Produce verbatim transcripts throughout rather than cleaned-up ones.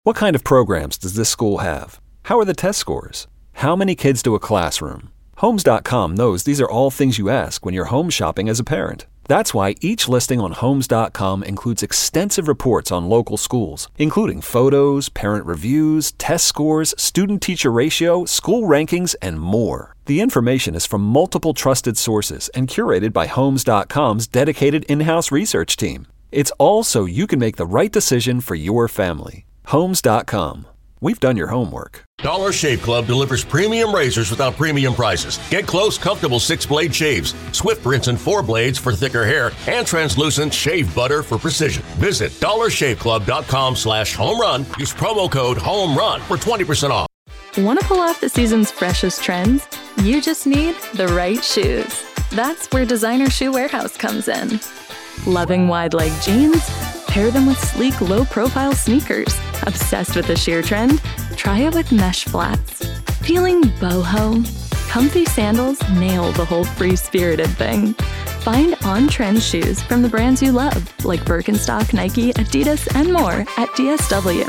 What kind of programs does this school have? How are the test scores? How many kids do a classroom? Homes dot com knows these are all things you ask when you're home shopping as a parent. That's why each listing on Homes dot com includes extensive reports on local schools, including photos, parent reviews, test scores, student-teacher ratio, school rankings, and more. The information is from multiple trusted sources and curated by Homes dot com's dedicated in-house research team. It's all so you can make the right decision for your family. Homes dot com. We've done your homework. Dollar Shave Club delivers premium razors without premium prices. Get close, comfortable six-blade shaves, swift rinse and four blades for thicker hair, and translucent shave butter for precision. Visit dollar shave club dot com slash home run. Use promo code HOMERUN for twenty percent off. Want to pull off the season's freshest trends? You just need the right shoes. That's where Designer Shoe Warehouse comes in. Loving wide-leg jeans? Pair them with sleek, low-profile sneakers. Obsessed with the sheer trend? Try it with mesh flats. Feeling boho? Comfy sandals nail the whole free-spirited thing. Find on-trend shoes from the brands you love, like Birkenstock, Nike, Adidas, and more at D S W.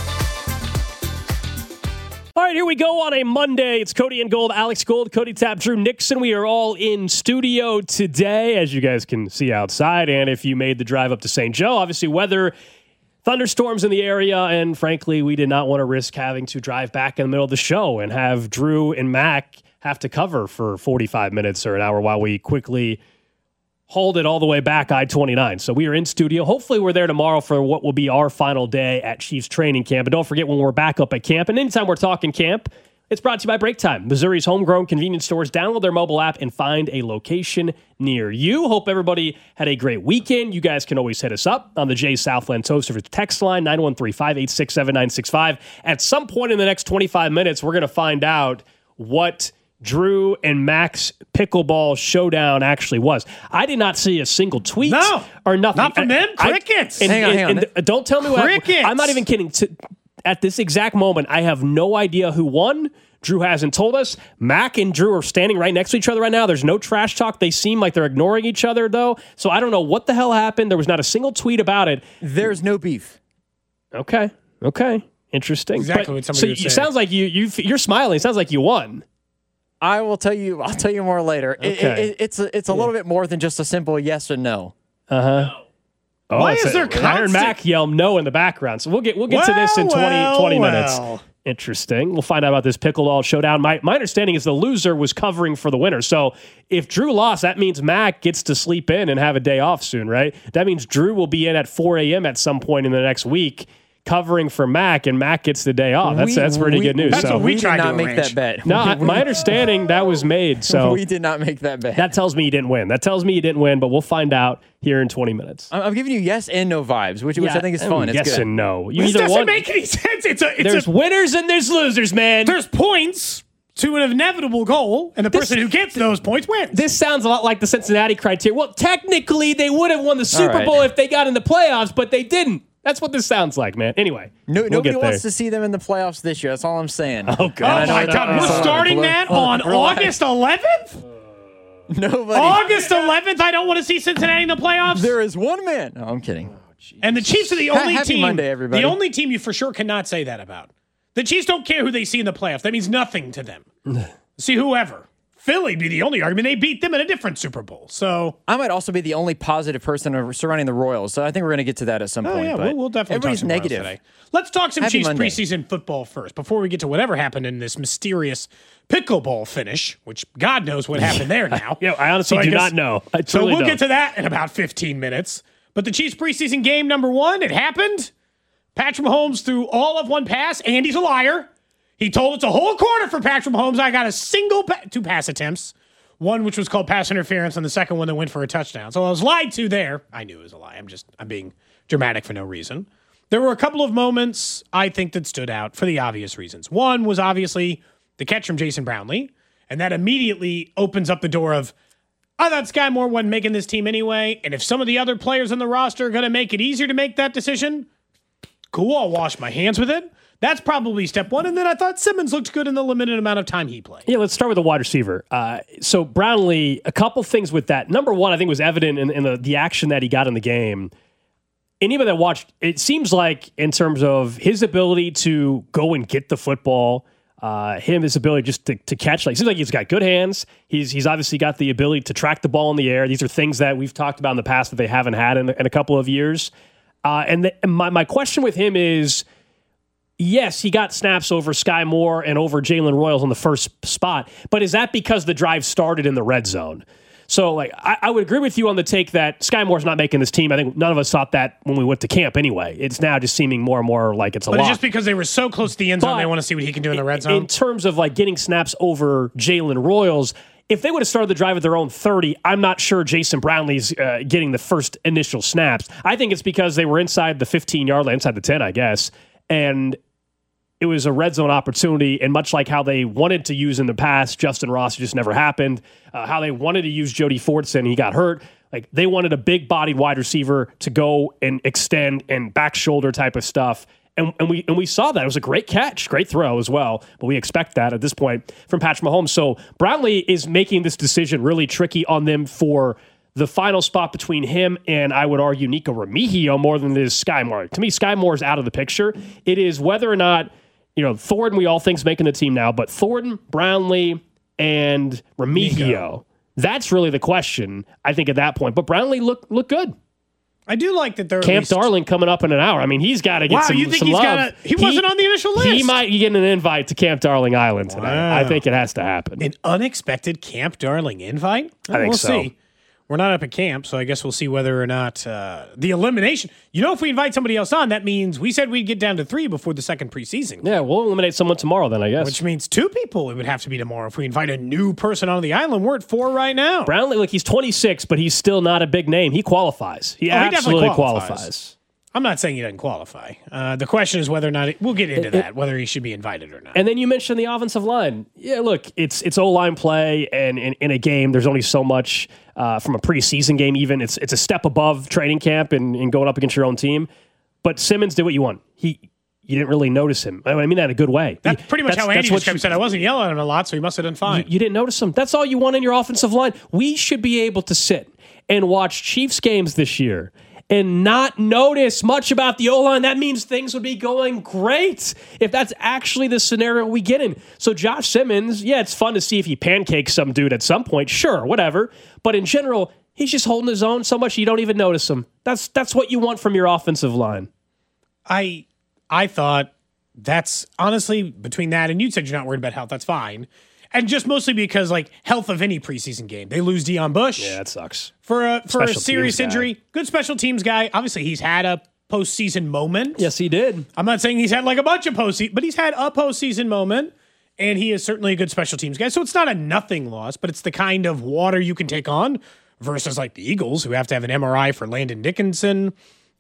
All right, here we go on a Monday. It's Cody and Gold, Alex Gold, Cody Tapp, Drew Nixon. We are all in studio today, as you guys can see outside. And if you made the drive up to Saint Joe, obviously weather, thunderstorms in the area, and frankly, we did not want to risk having to drive back in the middle of the show and have Drew and Mac have to cover for forty-five minutes or an hour while we quickly hauled it all the way back I twenty-nine. So we are in studio. Hopefully we're there tomorrow for what will be our final day at Chiefs training camp. And don't forget, when we're back up at camp, and anytime we're talking camp, it's brought to you by Break Time, Missouri's homegrown convenience stores. Download their mobile app and find a location near you. Hope everybody had a great weekend. You guys can always hit us up on the Jay Southland Toaster text line, nine one three, five eight six, seven nine six five. At some point in the next twenty-five minutes, we're going to find out what Drew and Mac's pickleball showdown actually was. I did not see a single tweet no, or nothing. Not from them. I, Crickets. I, and, hang on, and, hang on. And don't tell me what Crickets. I'm not even kidding. To, at this exact moment, I have no idea who won. Drew hasn't told us. Mac and Drew are standing right next to each other right now. There's no trash talk. They seem like they're ignoring each other, though. So I don't know what the hell happened. There was not a single tweet about it. There's no beef. Okay. Okay. Interesting. Exactly but, what somebody so would it say. sounds like you, you, you're smiling. It sounds like you won. I will tell you. I'll tell you more later. It- Okay. it- it's a, it's a Yeah. little bit more than just a simple yes or no. Uh-huh. Oh, Why it's is a- there I heard constant- Mac yell no in the background. So we'll get we'll get to this in Well, twenty, well, twenty well. minutes. Interesting. We'll find out about this pickleball showdown. My my understanding is the loser was covering for the winner. So if Drew lost, that means Mac gets to sleep in and have a day off soon, right? That means Drew will be in at four a.m. at some point in the next week covering for Mac, and Mac gets the day off. That's We- that's pretty we- good news. That's so what we we tried did to not make arrange. that bet. no, I- my understanding that was made. So we did not make that bet. that tells me you didn't win. That tells me you didn't win, but we'll find out here in twenty minutes. I'm, I'm giving you yes and no vibes, which, which I think is fun. It's yes good. and no. You This either doesn't won. make any sense. It's a. It's There's a. winners and there's losers, man. There's points to an inevitable goal, and the This- person who gets those points wins. This sounds a lot like the Cincinnati criteria. Well, technically, they would have won the Super right. Bowl if they got in the playoffs, but they didn't. That's what this sounds like, man. Anyway, No, we'll nobody get wants there. to see them in the playoffs this year. That's all I'm saying. Oh, God. oh And I know my it- God! it's We're all- starting that on Relax. August eleventh. Nobody. August eleventh. I don't want to see Cincinnati in the playoffs. There is one man. No, I'm kidding. And the Chiefs are the Ha- only happy team. Monday, everybody. The only team you for sure cannot say that about. The Chiefs don't care who they see in the playoffs. That means nothing to them. See whoever. Philly be the only argument. They beat them in a different Super Bowl. So I might also be the only positive person surrounding the Royals, so I think we're going to get to that at some oh point. yeah, but we'll, we'll definitely everybody's talk some Royals negative. today. Let's talk some Happy Chiefs Monday. preseason football first before we get to whatever happened in this mysterious pickleball finish, which God knows what happened there now. Yeah, I honestly So do guess- not know. I So truly we'll don't. get to that in about fifteen minutes. But the Chiefs preseason game number one, it happened. Patrick Mahomes threw all of one pass. Andy's a liar. He told us a whole quarter for Patrick Mahomes. I got a single pa- two pass attempts. One which was called pass interference, and the second one that went for a touchdown. So I was lied to there. I knew it was a lie. I'm just I'm being dramatic for no reason. There were a couple of moments I think that stood out for the obvious reasons. One was obviously the catch from Jason Brownlee, and that immediately opens up the door of, I thought Sky Moore wasn't making this team anyway, and if some of the other players on the roster are going to make it easier to make that decision, cool, I'll wash my hands with it. That's probably step one. And then I thought Simmons looked good in the limited amount of time he played. Yeah, let's start with the wide receiver. Uh, so Brownlee, a couple things with that. Number one, I think was evident in, in the, the action that he got in the game. anybody that watched, it seems like in terms of his ability to go and get the football, uh, him, his ability just to, to catch, like, it seems like he's got good hands. He's he's obviously got the ability to track the ball in the air. These are things that we've talked about in the past that they haven't had in, in a couple of years. Uh, and, the, and my, my question with him is, yes, he got snaps over Sky Moore and over Jalen Royals on the first spot, but is that because the drive started in the red zone? So, like, I, I would agree with you on the take that Sky Moore's not making this team. I think none of us thought that when we went to camp anyway. It's now just seeming more and more like it's a but lot. But it's just because they were so close to the end zone, but they want to see what he can do in the red zone? In terms of, like, getting snaps over Jalen Royals, if they would have started the drive at their own thirty, I'm not sure Jason Brownlee's uh, getting the first initial snaps. I think it's because they were inside the fifteen-yard line, inside the ten, I guess, and it was a red zone opportunity, and much like how they wanted to use in the past, Justin Ross, it just never happened. Uh, how they wanted to use Jody Fortson, he got hurt. Like, they wanted a big-bodied wide receiver to go and extend and back shoulder type of stuff, and, and we and we saw that. It was a great catch, great throw as well, but we expect that at this point from Patrick Mahomes. So Brownlee is making this decision really tricky on them for the final spot between him and, I would argue, Nico Remigio more than it is Sky Moore. To me, Sky Moore is out of the picture. It is whether or not, you know, Thornton, we all think is making the team now, but Thornton, Brownlee, and Remigio, Nico. That's really the question, I think, at that point. But Brownlee looked look good. I do like that they're Camp least... Darling coming up in an hour. I mean, he's got to get wow, some, you think some he's love. Gotta, he, he wasn't on the initial list. He might get an invite to Camp Darling Island today. Wow. I think it has to happen. An unexpected Camp Darling invite? I think we'll so. see. We're not up at camp, so I guess we'll see whether or not uh, the elimination. You know, if we invite somebody else on, that means we said we'd get down to three before the second preseason. Yeah, we'll eliminate someone tomorrow then, I guess. Which means two people it would have to be tomorrow if we invite a new person onto the island. We're at four right now. Brownlee, look, he's twenty-six, but he's still not a big name. He qualifies. He oh, absolutely he qualifies. qualifies. I'm not saying he doesn't qualify. Uh, the question is whether or not it, we'll get into it, that, whether he should be invited or not. And then you mentioned the offensive line. Yeah, look, it's it's O-line play, and in, in a game, there's only so much uh, from a preseason game. Even it's it's a step above training camp and, and going up against your own team. But Simmons did what you want. He you didn't really notice him. I mean that in a good way. That's pretty much that's, how Andy just kept said. I wasn't yelling at him a lot, so he must have done fine. You, you didn't notice him. That's all you want in your offensive line. We should be able to sit and watch Chiefs games this year and not notice much about the O-line. That means things would be going great if that's actually the scenario we get in. So Josh Simmons, yeah, it's fun to see if he pancakes some dude at some point. Sure, whatever. But in general, he's just holding his own so much you don't even notice him. That's that's what you want from your offensive line. I I thought that's honestly between that and you said you're not worried about health. That's fine. And just mostly because, like, health of any preseason game. They lose Deion Bush. Yeah, that sucks. For a, for a Special serious teams injury. guy. Good special teams guy. Obviously, he's had a postseason moment. Yes, he did. I'm not saying he's had, like, a bunch of postseason, but he's had a postseason moment. And he is certainly a good special teams guy. So it's not a nothing loss, but it's the kind of water you can take on versus, like, the Eagles, who have to have an M R I for Landon Dickinson.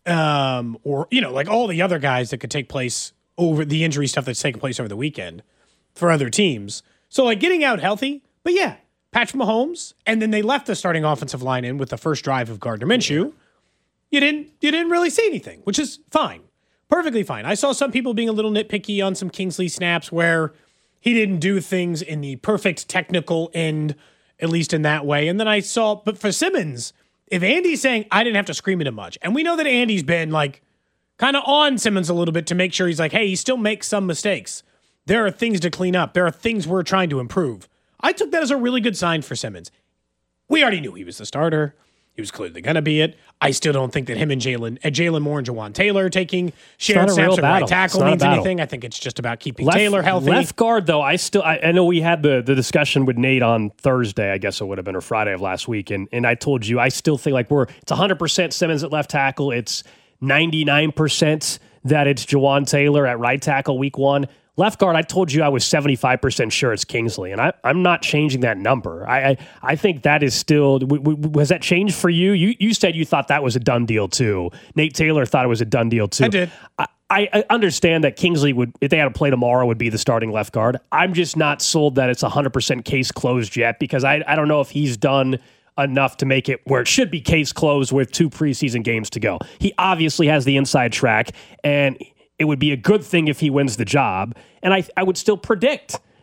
Um, or, you know, like all the other guys that could take place over the injury stuff that's taken place over the weekend for other teams. So, like, getting out healthy, but yeah, Patrick Mahomes, and then they left the starting offensive line in with the first drive of Gardner Minshew. You didn't, you didn't really see anything, which is fine, perfectly fine. I saw some people being a little nitpicky on some Kingsley snaps where he didn't do things in the perfect technical end, at least in that way. And then I saw, but for Simmons, if Andy's saying I didn't have to scream at him much, and we know that Andy's been like kind of on Simmons a little bit to make sure he's like, hey, he still makes some mistakes. There are things to clean up. There are things we're trying to improve. I took that as a really good sign for Simmons. We already knew he was the starter. He was clearly going to be it. I still don't think that him and Jalen, uh, Jalen Moore and Jawan Taylor taking shared snaps at right tackle means anything. I think it's just about keeping left, Taylor healthy. Left guard, though, I still, I, I know we had the, the discussion with Nate on Thursday, I guess it would have been, or Friday of last week, and, and I told you, I still think like we're, it's one hundred percent Simmons at left tackle. It's ninety-nine percent that it's Jawan Taylor at right tackle week one. Left guard, I told you I was seventy-five percent sure it's Kingsley, and I, I'm not changing that number. I I, I think that is still, w- w- has that changed for you? You you said you thought that was a done deal too. Nate Taylor thought it was a done deal too. I did. I, I understand that Kingsley would, if they had to play tomorrow, would be the starting left guard. I'm just not sold that it's one hundred percent case closed yet, because I, I don't know if he's done enough to make it where it should be case closed with two preseason games to go. He obviously has the inside track, and it would be a good thing if he wins the job. And I, I would still predict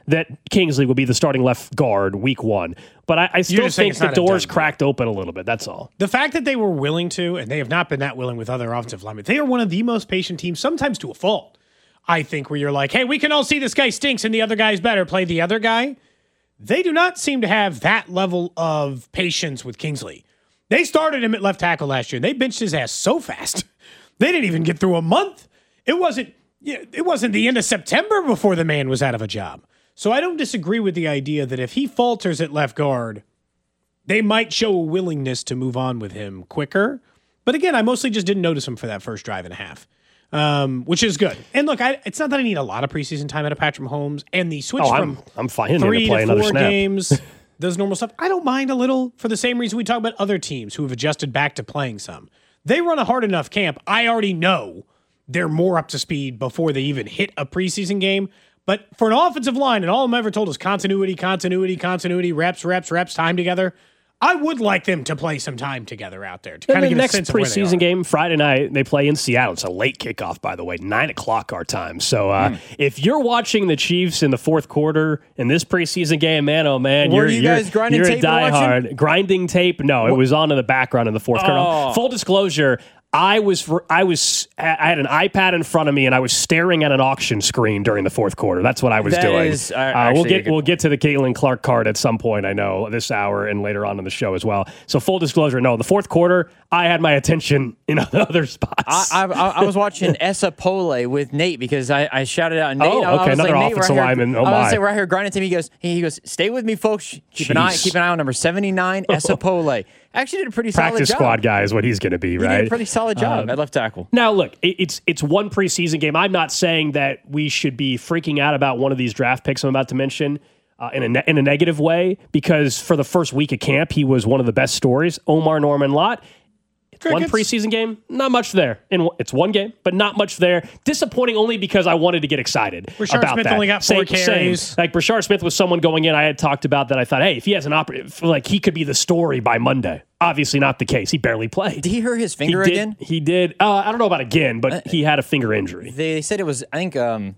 that Kingsley would be the starting left guard week one. But I, I still just saying think it's the not door's done. cracked open a little bit. That's all. The fact that they were willing to, and they have not been that willing with other offensive linemen, they are one of the most patient teams, sometimes to a fault, I think, where you're like, hey, we can all see this guy stinks and the other guy's better. Play the other guy. They do not seem to have that level of patience with Kingsley. They started him at left tackle last year, and they benched his ass so fast. They didn't even get through a month. It wasn't, it wasn't the end of September before the man was out of a job. So I don't disagree with the idea that if he falters at left guard, they might show a willingness to move on with him quicker. But again, I mostly just didn't notice him for that first drive and a half, um, which is good. And look, I, it's not that I need a lot of preseason time out of Patrick Mahomes, and the switch Oh, from I'm, I'm fine here three to play to another four snap. games, those normal stuff. I don't mind a little for the same reason we talk about other teams who have adjusted back to playing some. They run a hard enough camp. I already know they're more up to speed before they even hit a preseason game. But for an offensive line, and all I'm ever told is continuity, continuity, continuity, reps, reps, reps, time together. I would like them to play some time together out there to Then kind of the get a next sense of where they preseason are. game, Friday night, they play in Seattle. It's a late kickoff, by the way, nine o'clock our time. So uh, Mm. if you're watching the Chiefs in the fourth quarter in this preseason game, man, oh man, Were you're, you you're, guys grinding you're tape a and watching? diehard. Grinding tape? No, it was on in the background in the fourth Oh. quarter. Full disclosure, I was I was I had an iPad in front of me and I was staring at an auction screen during the fourth quarter. That's what I was That doing. is, uh, uh, we'll actually a get good- we'll get to the Caitlin Clark card at some point. I know this hour and later on in the show as well. So full disclosure, no, the fourth quarter I had my attention in other spots. I, I, I was watching Esa Pole with Nate because I, I shouted out Nate. Oh, I, I okay, was another like, Nate, offensive we're out lineman. Here, Oh, I was my. gonna say we're out here grinding to him. He goes, he goes, stay with me, folks. Keep an eye, Jeez. keep an eye on number seventy-nine, Esa Pole. Actually, did a pretty Practice solid job. squad guy is what he's going to be, He right? did a pretty solid job at left tackle. Now, look, it- it's it's one preseason game. I'm not saying that we should be freaking out about one of these draft picks I'm about to mention uh, in a ne- in a negative way, because for the first week of camp, he was one of the best stories. Omar Norman Lott. One Crickets. preseason game, not much there. And it's one game, but not much there. Disappointing only because I wanted to get excited Rashard about Smith that. only got four Same- same. carries. Like Brashard Smith was someone going in. I had talked about that. I thought, hey, if he has an opportunity, like he could be the story by Monday. Obviously, not the case. He barely played. Did he hurt his He finger did, again? He did. Uh, I don't know about again, but he had a finger injury. They, they said it was. I think. Um,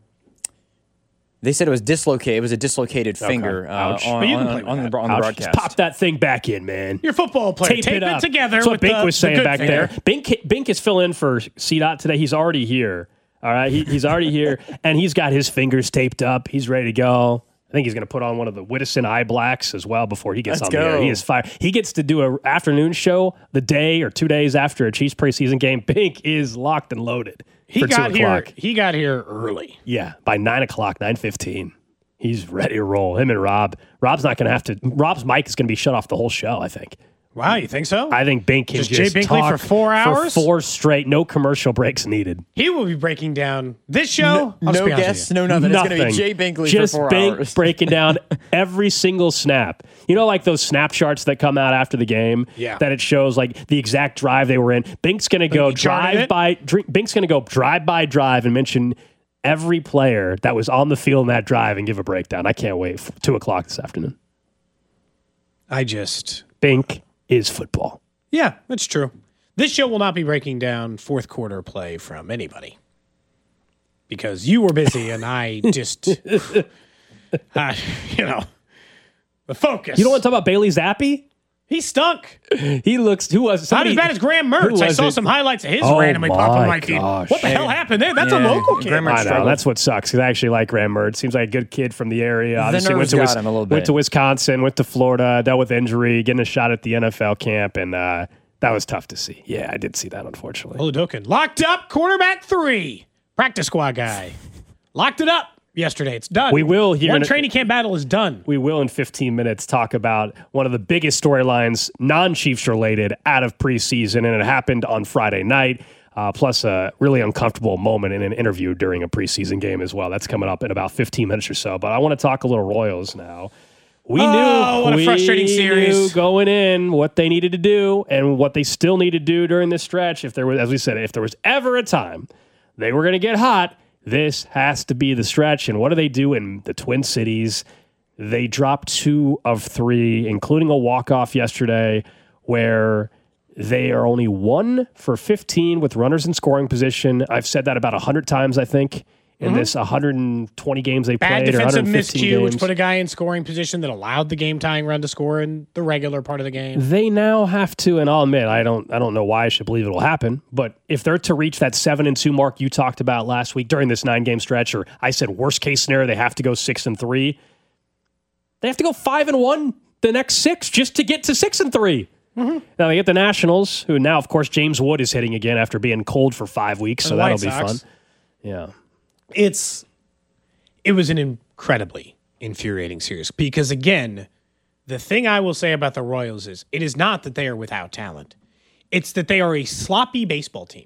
they said it was dislocated. It was a dislocated finger uh, Ouch. on, But you can on, play with on the, that. on the Ouch. broadcast. Just pop that thing back in, man. Your football player. Tape, Tape it, it, up. together That's what with Bink the, was the saying good back finger. there. Bink, Bink is filling in for C DOT today. He's already here. All right, he, he's already here, and he's got his fingers taped up. He's ready to go. I think he's going to put on one of the Whittison eye blacks as well before he gets Let's on the air. go. He is fire. He gets to do an afternoon show the day or two days after a Chiefs preseason game. Bink is locked and loaded He for got two here. o'clock. He got here early. Yeah, by nine o'clock, nine fifteen. He's ready to roll. Him and Rob. Rob's not going to have to. Rob's mic is going to be shut off the whole show, I think. Wow, you think so? I think Bink can Just just, Jay Binkley talk for four hours? For four straight, no commercial breaks needed. he will be breaking down this show. I'll just No be honest with guests, you. no nothing. Nothing. It's going to be Jay Binkley just for four Bink hours. breaking down every single snap. You know, like those snap charts that come out after the game. Yeah. That it shows like the exact drive they were in. Bink's going to go he charted drive it? by. Dr- Bink's going to go drive by drive and mention every player that was on the field in that drive and give a breakdown. I can't wait. For two o'clock this afternoon. I just. Bink is football. Yeah, that's true. This show will not be breaking down fourth quarter play from anybody because you were busy and I just, uh, you know, the focus. You don't want to talk about Bailey Zappi? He stunk. He looks. Who was Not somebody, as bad as Graham who Mertz. I was saw it? some highlights of his Oh randomly pop on my my feed. gosh. What the hell happened there? That's a Yeah, local kid. Graham Mertz I know. struggled. That's what sucks. 'Cause I actually like Graham Mertz. Seems like a good kid from the area. Obviously, went nerves to, got Wis- him a little went bit. to Wisconsin, went to Florida, dealt with injury, getting a shot at the N F L camp, and uh, that was tough to see. Yeah, I did see that, unfortunately. Holodokin locked up quarterback three. Practice squad guy. Locked it up yesterday. It's done. We will here One in a- training camp battle is done. We will in fifteen minutes talk about one of the biggest storylines, non-Chiefs related, out of preseason, and it happened on Friday night. Uh, plus a really uncomfortable moment in an interview during a preseason game as well. That's coming up in about fifteen minutes or so. But I want to talk a little Royals now. We Oh, knew what a we frustrating series. knew going in what they needed to do and what they still need to do during this stretch. If there was, as we said, if there was ever a time they were going to get hot, this has to be the stretch. And what do they do in the Twin Cities? They dropped two of three, including a walk-off yesterday, where they are only one for fifteen with runners in scoring position. I've said that about one hundred times, I think, in mm-hmm. this one hundred twenty games they Bad played. defensive or miscue, games. which put a guy in scoring position that allowed the game-tying run to score in the regular part of the game. They now have to, and I'll admit, I don't, I don't know why I should believe it will happen, but if they're to reach that seven and two mark you talked about last week during this nine-game stretch, or I said worst case scenario, they have to go six and three. They have to go five and one the next six just to get to six and three. Mm-hmm. Now they get the Nationals, who now, of course, James Wood is hitting again after being cold for five weeks, so that'll be fun. Yeah, it's it was an incredibly infuriating series because, again, the thing I will say about the Royals is it is not that they are without talent. It's that they are a sloppy baseball team.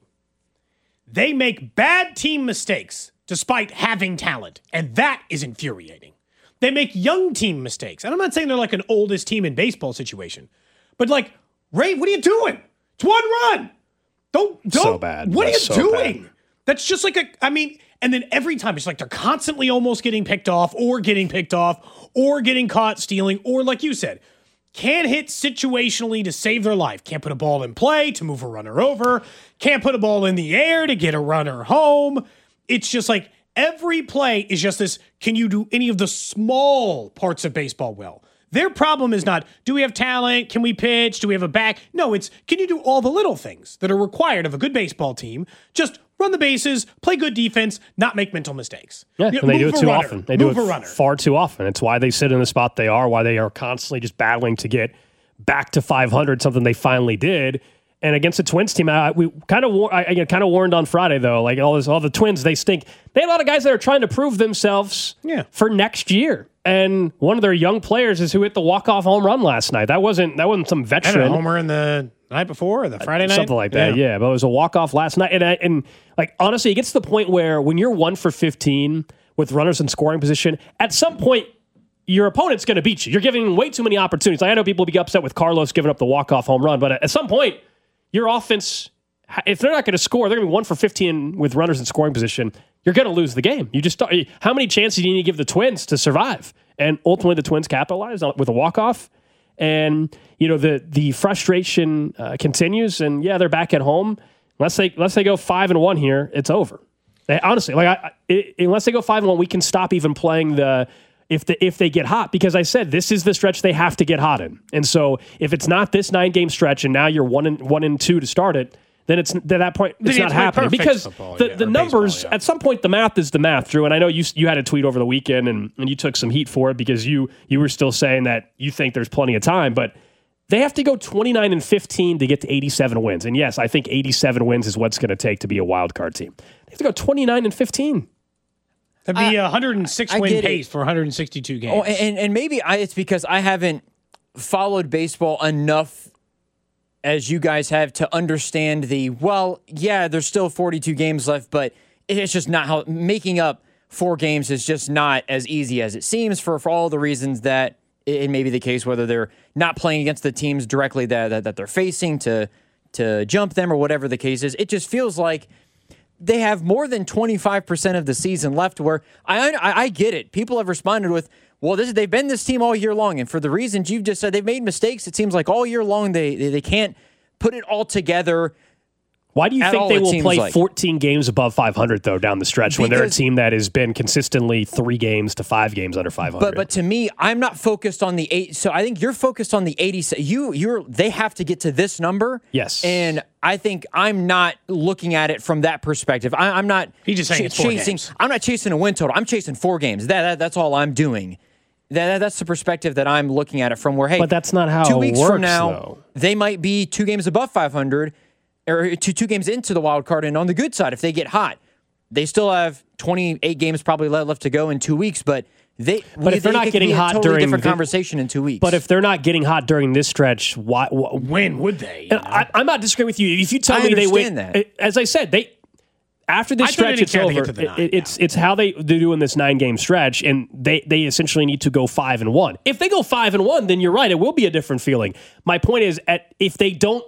They make bad team mistakes despite having talent, and that is infuriating. They make young team mistakes. And I'm not saying they're like an oldest team in baseball situation, but like, Ray, what are you doing? It's one run. Don't, don't. So bad. What That's are you so doing? Bad. That's just like a, I mean, and then every time it's like they're constantly almost getting picked off or getting picked off or getting caught stealing or, like you said, can't hit situationally to save their life. Can't put a ball in play to move a runner over. Can't put a ball in the air to get a runner home. It's just like every play is just this, can you do any of the small parts of baseball well? Their problem is not, do we have talent? Can we pitch? Do we have a back? No, it's, can you do all the little things that are required of a good baseball team? Just run the bases, play good defense, not make mental mistakes. Yeah, you know, and they do it too runner, often. They do it runner. far too often. It's why they sit in the spot they are, why they are constantly just battling to get back to five hundred, something they finally did. And against the Twins team, I, we kind of war, I, I kind of warned on Friday, though, like all this, all the Twins, they stink. They had a lot of guys that are trying to prove themselves yeah. for next year. And one of their young players is who hit the walk-off home run last night. That wasn't that wasn't some veteran. And a homer in the night before or the Friday night? Something like that, yeah. yeah. But it was a walk-off last night. And, I, and like honestly, it gets to the point where when you're one for fifteen with runners in scoring position, at some point, your opponent's going to beat you. You're giving way too many opportunities. Like, I know people will be upset with Carlos giving up the walk-off home run, but at some point, your offense, if they're not going to score, they're going to be one for fifteen with runners in scoring position. You're going to lose the game. You just start, how many chances do you need to give the Twins to survive? And ultimately, the Twins capitalized with a walk-off. And, you know, the the frustration uh, continues. And, yeah, they're back at home. Unless they, unless they go five and one here, it's over. They, honestly, like I, it, unless they go five and one, we can stop even playing the if the if they get hot. Because I said this is the stretch they have to get hot in. And so if it's not this nine-game stretch and now you're one and, one and two to start it, then it's at that point it's not happening because football, the, yeah, the numbers baseball, yeah. at some point the math is the math, Drew. And I know you you had a tweet over the weekend and, and you took some heat for it because you you were still saying that you think there's plenty of time, but they have to go twenty-nine and fifteen to get to eighty-seven wins. And yes, I think eighty-seven wins is what's going to take to be a wild card team. They have to go twenty-nine and fifteen. That'd be a one hundred six I win pace it. for one hundred sixty-two games. Oh, and and maybe I, it's because I haven't followed baseball enough as you guys have to understand the, well, yeah, there's still forty-two games left, but it's just not how making up four games is just not as easy as it seems for, for all the reasons that it may be the case, whether they're not playing against the teams directly that, that, that they're facing to to jump them or whatever the case is. It just feels like they have more than twenty-five percent of the season left where I, I I get it. People have responded with, well, this is, they've been this team all year long. And for the reasons you've just said, they've made mistakes. It seems like all year long they they, they can't put it all together. Why do you think all, they will play like. fourteen games above five hundred, though, down the stretch because, when they're a team that has been consistently three games to five games under five hundred? But but to me, I'm not focused on the eight. So I think you're focused on the eighty. You you're they have to get to this number. Yes, and I think I'm not looking at it from that perspective. I, I'm not. He's just saying ch- it's four chasing. games. I'm not chasing a win total. I'm chasing four games. That, that that's all I'm doing. That, that's the perspective that I'm looking at it from. Where hey, but that's not how two it weeks works, from now though. They might be two games above five hundred. Or two, two games into the wild card, and on the good side, if they get hot, they still have twenty-eight games probably left to go in two weeks. But they, but if they're not getting hot totally during different the, conversation in two weeks. But if they're not getting hot during this stretch, why? why when would they? And I, I'm not disagreeing with you. If you tell I me they win, that. as I said, they after this I thought they stretch, didn't it's care to over. get to the nine, It- it's it's how they they do in this nine game stretch, and they they essentially need to go five and one. If they go five and one, then you're right. It will be a different feeling. My point is, at if they don't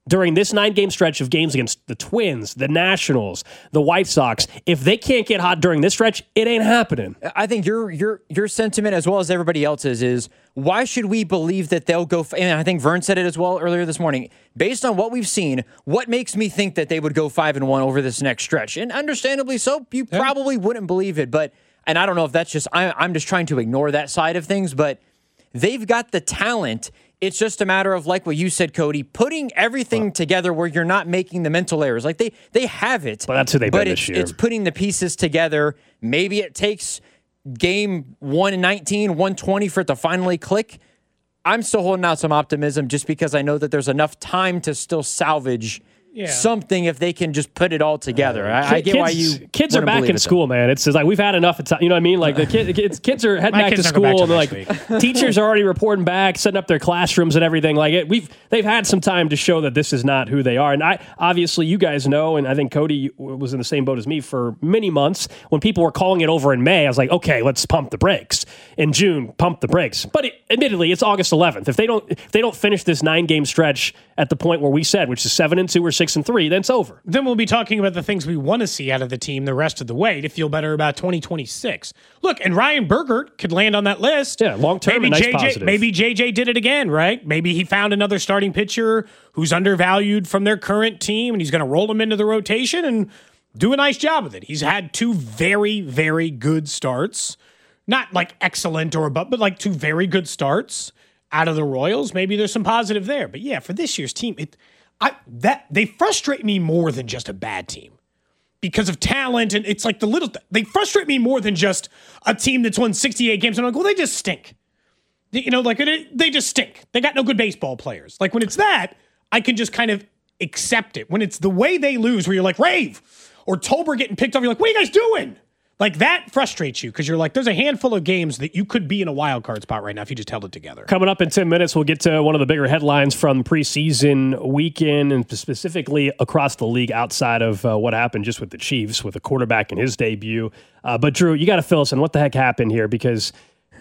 during this nine-game stretch of games against the Twins, the Nationals, the White Sox, if they can't get hot during this stretch, it ain't happening. I think your your your sentiment, as well as everybody else's, is why should we believe that they'll go? F- and I think Vern said it as well earlier this morning. Based on what we've seen, what makes me think that they would go five and one over this next stretch? And understandably so, you yeah. probably wouldn't believe it. But and I don't know if that's just I, I'm just trying to ignore that side of things. But they've got the talent. It's just a matter of, like what you said, Cody, putting everything well, together where you're not making the mental errors. Like they they have it. But that's who they've been this year. It's putting the pieces together. Maybe it takes game one and nineteen, one twenty for it to finally click. I'm still holding out some optimism just because I know that there's enough time to still salvage yeah. something if they can just put it all together. I, I get kids, why you kids are back in school, though. man. It's just like we've had enough of time. You know what I mean? Like the kid, kids, kids are heading back to school, back to and like teachers are already reporting back, setting up their classrooms and everything. Like it, we've they've had some time to show that this is not who they are. And I obviously you guys know, and I think Cody was in the same boat as me for many months when people were calling it over in May. I was like, okay, let's pump the brakes. In June, pump the brakes. But it, admittedly, it's August eleventh. If they don't, if they don't finish this nine game stretch at the point where we said, which is seven and two or six and three, then it's over. Then we'll be talking about the things we want to see out of the team the rest of the way to feel better about twenty twenty-six. Look, and Ryan Burgert could land on that list. Yeah, long term, maybe nice J J, positive. Maybe J J did it again, right? Maybe he found another starting pitcher who's undervalued from their current team, and he's going to roll him into the rotation and do a nice job with it. He's had two very, very good starts. Not like excellent or above, but like two very good starts out of the Royals. Maybe there's some positive there. But yeah, for this year's team, it I that they frustrate me more than just a bad team because of talent. And it's like the little, they frustrate me more than just a team that's won sixty-eight games. And I'm like, well, they just stink. You know, like it, they just stink. They got no good baseball players. Like when it's that, I can just kind of accept it. When it's the way they lose, where you're like, Rave or Tolbert getting picked off, you're like, what are you guys doing? Like that frustrates you because you're like, there's a handful of games that you could be in a wild card spot right now if you just held it together. Coming up in ten minutes, we'll get to one of the bigger headlines from preseason weekend and specifically across the league outside of uh, what happened just with the Chiefs, with a quarterback in his debut. Uh, but Drew, you got to fill us in. What the heck happened here? Because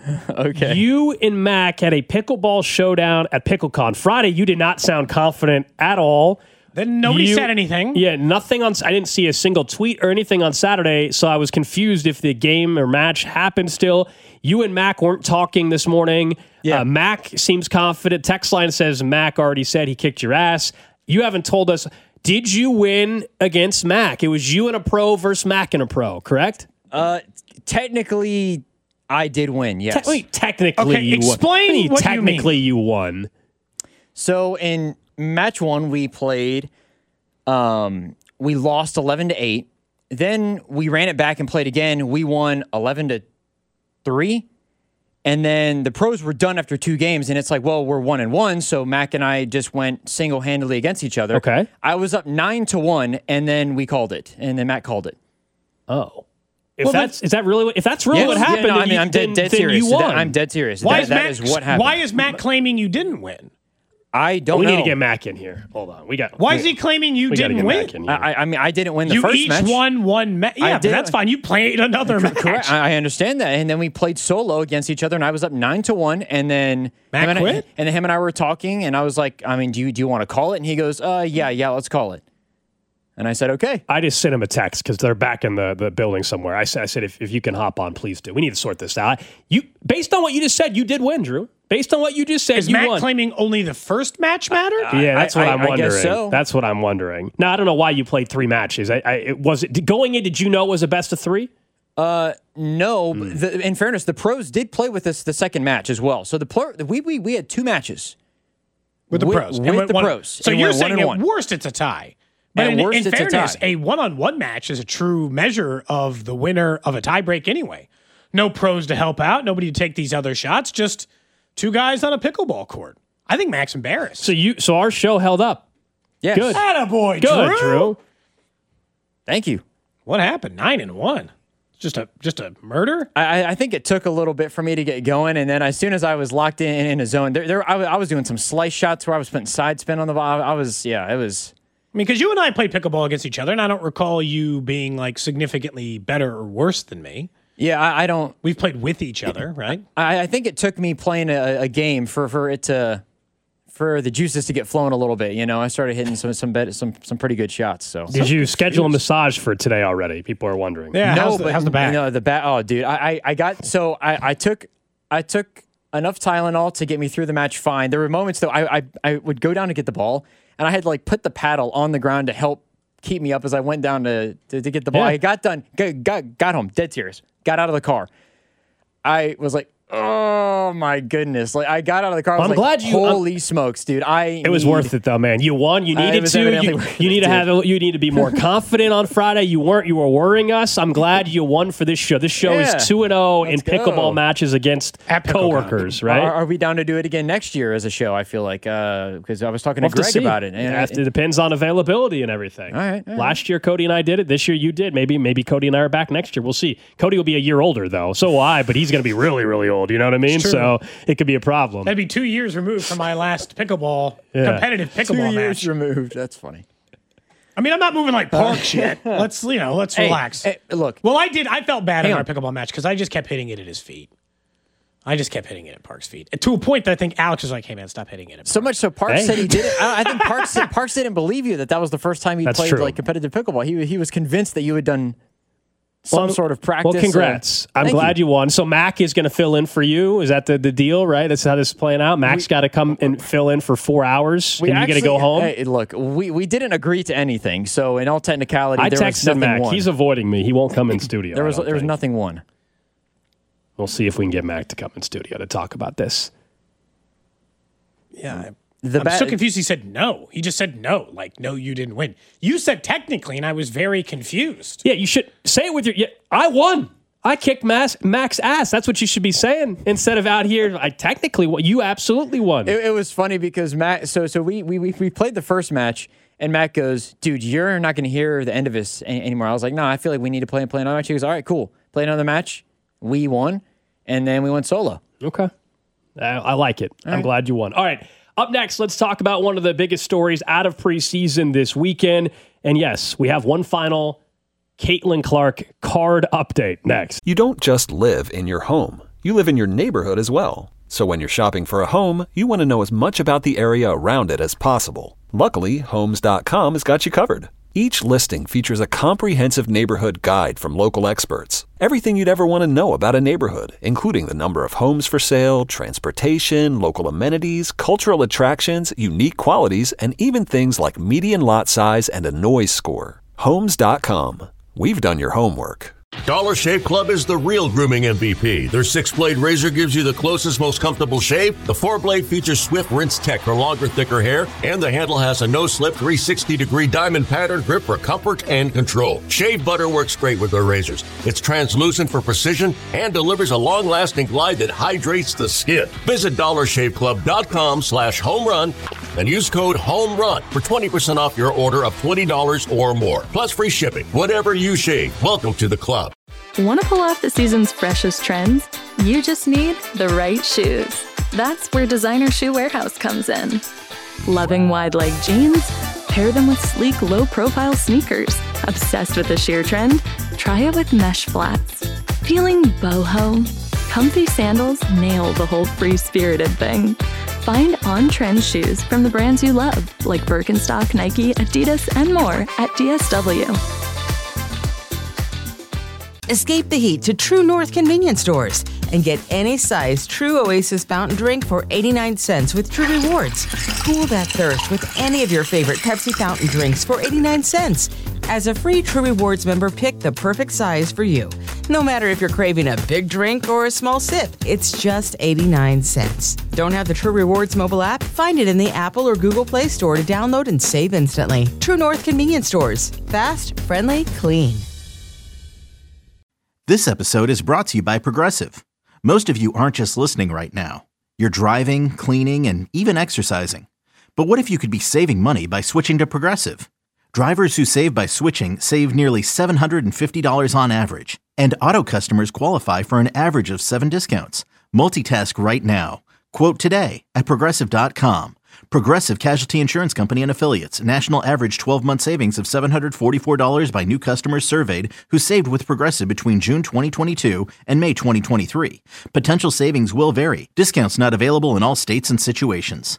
okay, you and Mac had a pickleball showdown at PickleCon. Friday, you did not sound confident at all. Then nobody you, said anything. Yeah, nothing on. I didn't see a single tweet or anything on Saturday, so I was confused if the game or match happened still. You and Mac weren't talking this morning. Yeah. Uh, Mac seems confident. Text line says Mac already said he kicked your ass. You haven't told us. Did you win against Mac? It was you and a pro versus Mac and a pro, correct? Uh, technically, I did win. Yes. Te- wait, technically, okay, you explain won. what technically you, mean. you won. So in match one, we played, um, we lost eleven to eight. Then we ran it back and played again. We won eleven to three. And then the pros were done after two games. And it's like, well, we're one and one. So Mac and I just went single handedly against each other. Okay. I was up nine to one, and then we called it. And then Mac called it. Oh. If well, that's is that really if that's really yes, what happened? Yeah, no, I mean, you, I'm dead, then, dead then serious. You won. That, I'm dead serious. Why that, is that Mac, is what happened. Why is Mac claiming you didn't win? I don't we know. We need to get Mac in here. Hold on. We got. Why we, is he claiming you we didn't get win? I, I mean, I didn't win the you first each match. won one match. Yeah, did. that's fine. You played another match. Correct. I understand that. And then we played solo against each other, and I was up nine to one. And then Mac him and, quit? I, and then him and I were talking, and I was like, I mean, do you do you want to call it? And he goes, uh, yeah, yeah, let's call it. And I said, okay. I just sent him a text because they're back in the, the building somewhere. I said, I said if, if you can hop on, please do. We need to sort this out. You, based on what you just said, you did win, Drew. Based on what you just said, is you Matt won. claiming only the first match mattered? Uh, yeah, that's I, what I, I'm I wondering. guess so. That's what I'm wondering. Now I don't know why you played three matches. I, I it was it going in. Did you know it was a best of three? Uh, no. Mm. The, in fairness, the pros did play with us the second match as well. So the pro, we we we had two matches with the with, pros. With the one, pros. So and you're saying saying at one. worst it's a tie. But At in, worst, in it's fairness, a, tie. a one-on-one match is a true measure of the winner of a tiebreak anyway. No pros to help out. Nobody to take these other shots. Just two guys on a pickleball court. I think Mac's embarrassed. So you, so our show held up. Yes. Good. Attaboy, Good, Drew. Drew. Thank you. What happened? Nine and one. Just a just a murder. I, I think it took a little bit for me to get going, and then as soon as I was locked in in a zone, there, there I, I was doing some slice shots where I was putting side spin on the ball. I was, yeah, it was. I mean, because you and I played pickleball against each other, and I don't recall you being like significantly better or worse than me. Yeah, I, I don't. We've played with each other, right? I, I think it took me playing a, a game for, for it to for the juices to get flowing a little bit. You know, I started hitting some some bet, some some pretty good shots. So did you schedule a massage for today already? People are wondering. Yeah, no, how's the, but how's the back? No, the back. Oh, dude, I, I I got so I I took I took enough Tylenol to get me through the match fine. There were moments though I I, I would go down to get the ball and I had to like put the paddle on the ground to help keep me up as I went down to to, to get the ball. Yeah. I got done, got, got got home, dead tears. Got out of the car. I was like, oh my goodness! Like I got out of the car. I was I'm like, glad you- Holy I'm- smokes, dude! I It was need- worth it though, man. You won. You Uh, it needed was to. evidently You, worth you need it, to have. You need to be more confident on Friday. You weren't. You were worrying us. I'm glad you won for this show. This show Yeah. is two and zero in Let's go. pickleball matches against At Picklecon. coworkers. Right? Are, are we down to do it again next year as a show? I feel like because I was talking We'll to have to Greg see. about it. And After- it depends on availability and everything. All right, all right. Last year, Cody and I did it. This year, you did. Maybe, maybe Cody and I are back next year. We'll see. Cody will be a year older though. So will I, but he's going to be really, really old. You know what I mean? true. So it could be a problem. That'd be two years removed from my last pickleball, Yeah. competitive two pickleball years match. removed. That's funny. I mean, I'm not moving like Parks yet. Let's, you know, let's Hey, relax. hey, look, Well, I did. I felt bad in Hang our on. pickleball match because I just kept hitting it at his feet. I just kept hitting it at Parks' feet. To a point that I think Alex was like, hey, man, stop hitting it at so much so Parks Hey. said he did it. I, I think Parks said, Parks didn't believe you that that was the first time he That's played true. like competitive pickleball. He he was convinced that you had done some Well, sort of practice. Well, congrats. uh, I'm thank glad you. won. So Mac is going to fill in for you. Is that the, the deal, right? That's how this is playing out. Mac's got to come and fill in for four hours. We and you going to actually- go home? Hey, look, we, we didn't agree to anything. So in all technicality, I there was texted nothing Mac. won. He's avoiding me. He won't come in studio. there I was don't there was think. nothing won. We'll see if we can get Mac to come in studio to talk about this. Yeah. The I'm ba- so confused. He said no. He just said no. Like, no, you didn't win. You said technically, and I was very confused. Yeah, you should say it with your. Yeah, I won. I kicked Max, Mac's ass. That's what you should be saying instead of out here. I technically won. You absolutely won. It, it was funny because Matt. So so we we we we played the first match, and Matt goes, "Dude, you're not going to hear the end of this a- anymore." I was like, "No, I feel like we need to play and play another match." He goes, "All right, cool. Play another match." We won, and then we went solo. Okay. I, I like it. I'm glad you won. All right. Up next, let's talk about one of the biggest stories out of preseason this weekend. And yes, we have one final Caitlin Clark card update next. You don't just live in your home, you live in your neighborhood as well. So when you're shopping for a home, you want to know as much about the area around it as possible. Luckily, Homes dot com has got you covered. Each listing features a comprehensive neighborhood guide from local experts. Everything you'd ever want to know about a neighborhood, including the number of homes for sale, transportation, local amenities, cultural attractions, unique qualities, and even things like median lot size and a noise score. Homes dot com. We've done your homework. Dollar Shave Club is the real grooming M V P. Their six-blade razor gives you the closest, most comfortable shave. The four-blade features Swift Rinse Tech for longer, thicker hair. And the handle has a no-slip three sixty degree diamond pattern grip for comfort and control. Shave butter works great with their razors. It's translucent for precision and delivers a long-lasting glide that hydrates the skin. Visit dollar shave club dot com slash home run and use code HOMERUN for twenty percent off your order of twenty dollars or more. Plus free shipping. Whatever you shave, welcome to the club. Want to pull off the season's freshest trends? You just need the right shoes. That's where Designer Shoe Warehouse comes in. Loving wide leg jeans? Pair them with sleek, low profile sneakers. Obsessed with the sheer trend? Try it with mesh flats. Feeling boho? Comfy sandals nail the whole free spirited thing. Find on trend shoes from the brands you love, like Birkenstock, Nike, Adidas, and more at D S W. Escape the heat to True North convenience stores and get any size True Oasis fountain drink for eighty-nine cents with True Rewards. Cool that thirst with any of your favorite Pepsi fountain drinks for eighty-nine cents. As a free True Rewards member, pick the perfect size for you. No matter if you're craving a big drink or a small sip, it's just eighty-nine cents. Don't have the True Rewards mobile app? Find it in the Apple or Google Play Store to download and save instantly. True North convenience stores. Fast, friendly, clean. This episode is brought to you by Progressive. Most of you aren't just listening right now. You're driving, cleaning, and even exercising. But what if you could be saving money by switching to Progressive? Drivers who save by switching save nearly seven hundred fifty dollars on average. And auto customers qualify for an average of seven discounts. Multitask right now. Quote today at Progressive dot com. Progressive Casualty Insurance Company and Affiliates. National average twelve-month savings of seven hundred forty-four dollars by new customers surveyed who saved with Progressive between June twenty twenty-two and May twenty twenty-three. Potential savings will vary. Discounts not available in all states and situations.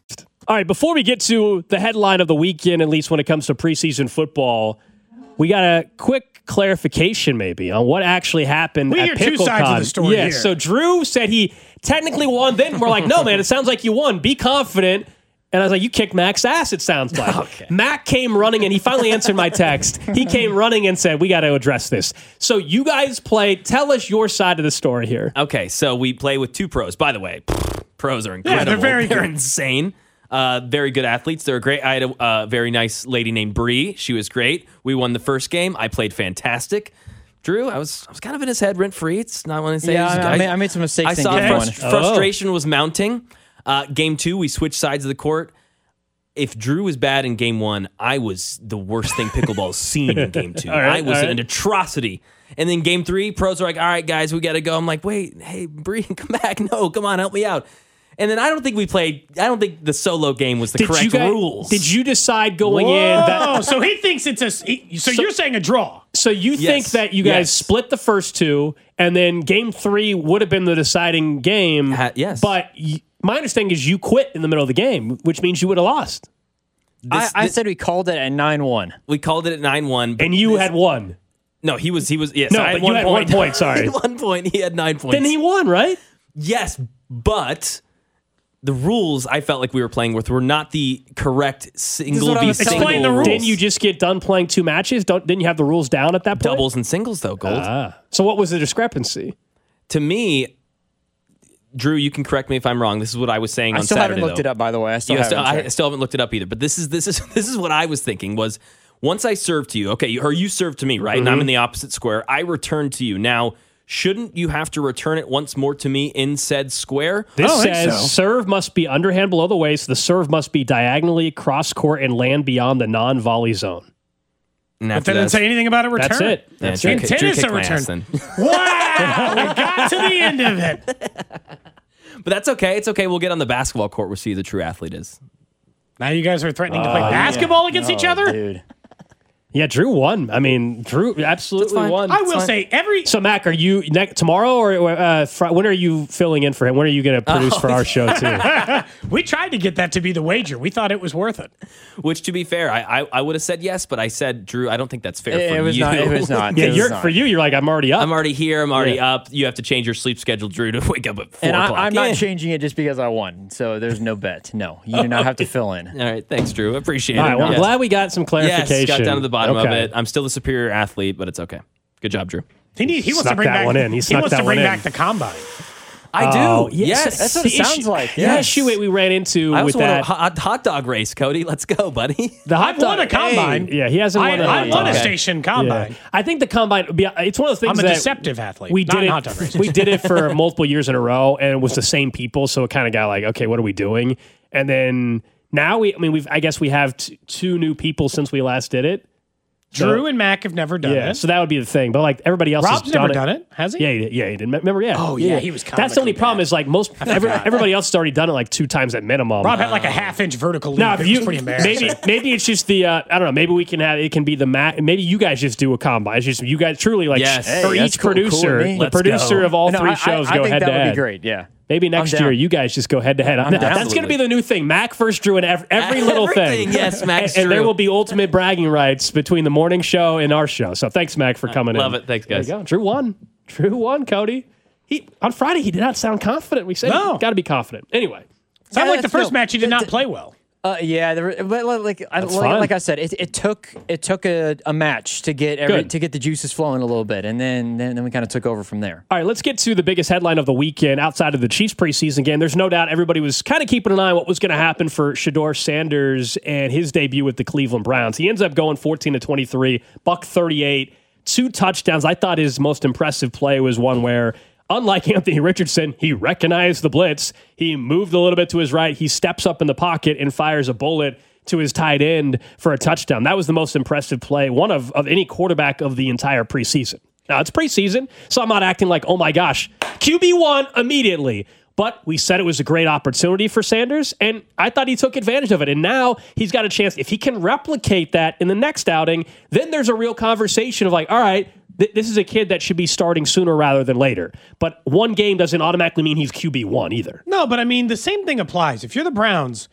All right, before we get to the headline of the weekend, at least when it comes to preseason football, we got a quick clarification maybe on what actually happened we at hear PickleCon. two sides of the story yeah, here. So Drew said he technically won. Then we're like, no, man, it sounds like you won. Be confident. And I was like, you kicked Mac's ass, it sounds like. Okay. Mac came running, and he finally answered my text. He came running and said, we got to address this. So you guys play. Tell us your side of the story here. Okay, so we play with two pros. By the way, pros are incredible. Yeah, they're very they're good. insane. Uh, very good athletes. They're great. I had a uh, very nice lady named Bree. She was great. We won the first game. I played fantastic. Drew, I was I was kind of in his head rent free. It's not one to say. Yeah, was, I, I, made, I made some mistakes. I in saw game frust- one. frustration was mounting. Uh, game two, we switched sides of the court. If Drew was bad in game one, I was the worst thing pickleball's seen in game two. right, I was all right. an atrocity. And then game three, pros are like, all right, guys, we got to go. I'm like, wait, hey, Bree, come back. No, come on, help me out. And then I don't think we played, I don't think the solo game was the Did correct you guys, rules. Did you decide going Whoa, in that? so he thinks it's a. He, so, So- you're saying a draw? So you Yes. think that you guys Yes. split the first two, and then game three would have been the deciding game? Ha- yes. But y- my understanding is you quit in the middle of the game, which means you would have lost, This- I, I this- said we called it at nine one. we called it at nine one. and you had won. No, he was, he was, yes. No, I but you had one point, sorry. At one point, he had nine points. Then he won, right? Yes, but the rules I felt like we were playing with were not the correct single what I v was telling single Explain the rules. Didn't you just get done playing two matches? Don't didn't you have the rules down at that point? doubles and singles though, Gold. Ah. So what was the discrepancy? To me, Drew, you can correct me if I'm wrong. This is what I was saying I on still Saturday. haven't looked though. it up, by the way. I still You haven't. still, I checked. still haven't looked it up either. But this is this is this is what I was thinking was once I served to you, okay, or you served to me, right? And I'm in the opposite square. I returned to you. Now, shouldn't you have to return it once more to me in said square? This don't think says so. serve must be underhand below the waist. The serve must be diagonally cross court and land beyond the non-volley zone. And But after that didn't that, say anything about a return. That's it. yeah, That's Drew, it. ki- Drew Tennis kicked a my return. ass then. Wow, we got to the end of it. But that's okay. It's okay. We'll get on the basketball court. We'll see who the true athlete is. Now you guys are threatening to play Oh, basketball against each other. Dude. Yeah, Drew won. I mean, Drew absolutely fine. won. I will say every. So, Mac, are you ne- tomorrow or uh, fr- when are you filling in for him? When are you going to produce Oh, for our show too? We tried to get that to be the wager. We thought it was worth it. Which, to be fair, I I, I would have said yes, but I said, Drew, I don't think that's fair It, for it was you. not. It was not. Yeah, It was you're, not. for you, you're like I'm already up. I'm already here. I'm already Yeah. up. You have to change your sleep schedule, Drew, to wake up at four And o'clock. I, I'm not Yeah. changing it just because I won. So there's no bet. No, you do not have to fill in. All right, thanks, Drew. Appreciate All it. right, well, I'm Yes. glad we got some clarification. Yes, got down to the bottom of Okay. it. I'm still the superior athlete, but it's okay. Good job, Drew. He need, he wants Snuck to bring that back. one in. He snuck wants that to bring one in. back the combine. I do. Oh, yes. yes. That's what it The sounds issue- like. The Yes. issue we ran into I with also want a that. hot, hot dog race, Cody. Let's go, buddy. The hot I've won dog- a combine. Hey, yeah, he hasn't I, won a I hot won a dog. station combine. Yeah. I think the combine. would be- It's one of the things I'm a that deceptive athlete, We not did in it. hot dog races. We did it for multiple years in a row, and it was the same people. So it kind of got like, okay, what are we doing? And then now we. I mean, we've. I guess we have t- two new people since we last did it. Drew and Mac have never done Yeah, it. so that would be the thing. But like everybody else Rob's has done never it. done it, has he? Yeah, he did. Yeah, he did. Remember? Yeah. Oh, yeah, he was That's the only comically problem bad. is like most every, everybody else has already done it like two times at minimum. Rob had like a half inch vertical leap. Now, if It you was pretty embarrassing. maybe maybe it's just the uh, I don't know. Maybe we can have it can be the ma- maybe you guys just do a combine. It's just you guys truly like Yes. sh- Hey, for that's each cool- cool with producer, me. the Let's producer go. of all No, three I, shows I, I go think head that to would head. be great. Yeah. Maybe next down. year you guys just go head to head. That's going to Absolutely. be the new thing. Mac first Drew and every, every little thing. Everything, yes, Mac's and, and there Drew. will be ultimate bragging rights between the morning show and our show. So thanks, Mac, for coming in. love it. Thanks, guys. There you go. Drew won. Drew won, Cody. He on Friday he did not sound confident. We said No. got to be confident. Anyway. Sounded Yeah, like the that's first no- match, he did not th- play well. Uh, yeah, there, were- but like I, like, fine. like I said, it, it took it took a, a match to get every, Good. to get the juices flowing a little bit, and then then, then we kind of took over from there. All right, let's get to the biggest headline of the weekend outside of the Chiefs preseason game. There's no doubt everybody was kind of keeping an eye on what was going to happen for Shedeur Sanders and his debut with the Cleveland Browns. He ends up going fourteen to twenty-three, buck thirty-eight, two touchdowns. I thought his most impressive play was one where, unlike Anthony Richardson, he recognized the blitz. He moved a little bit to his right. He steps up in the pocket and fires a bullet to his tight end for a touchdown. That was the most impressive play, one of, of any quarterback of the entire preseason. Now, it's preseason, so I'm not acting like, oh my gosh, Q B one immediately. But we said it was a great opportunity for Sanders, and I thought he took advantage of it. And now he's got a chance. If he can replicate that in the next outing, then there's a real conversation of like, all right, th- this is a kid that should be starting sooner rather than later. But one game doesn't automatically mean he's Q B one either. No, but I mean, the same thing applies. If you're the Browns,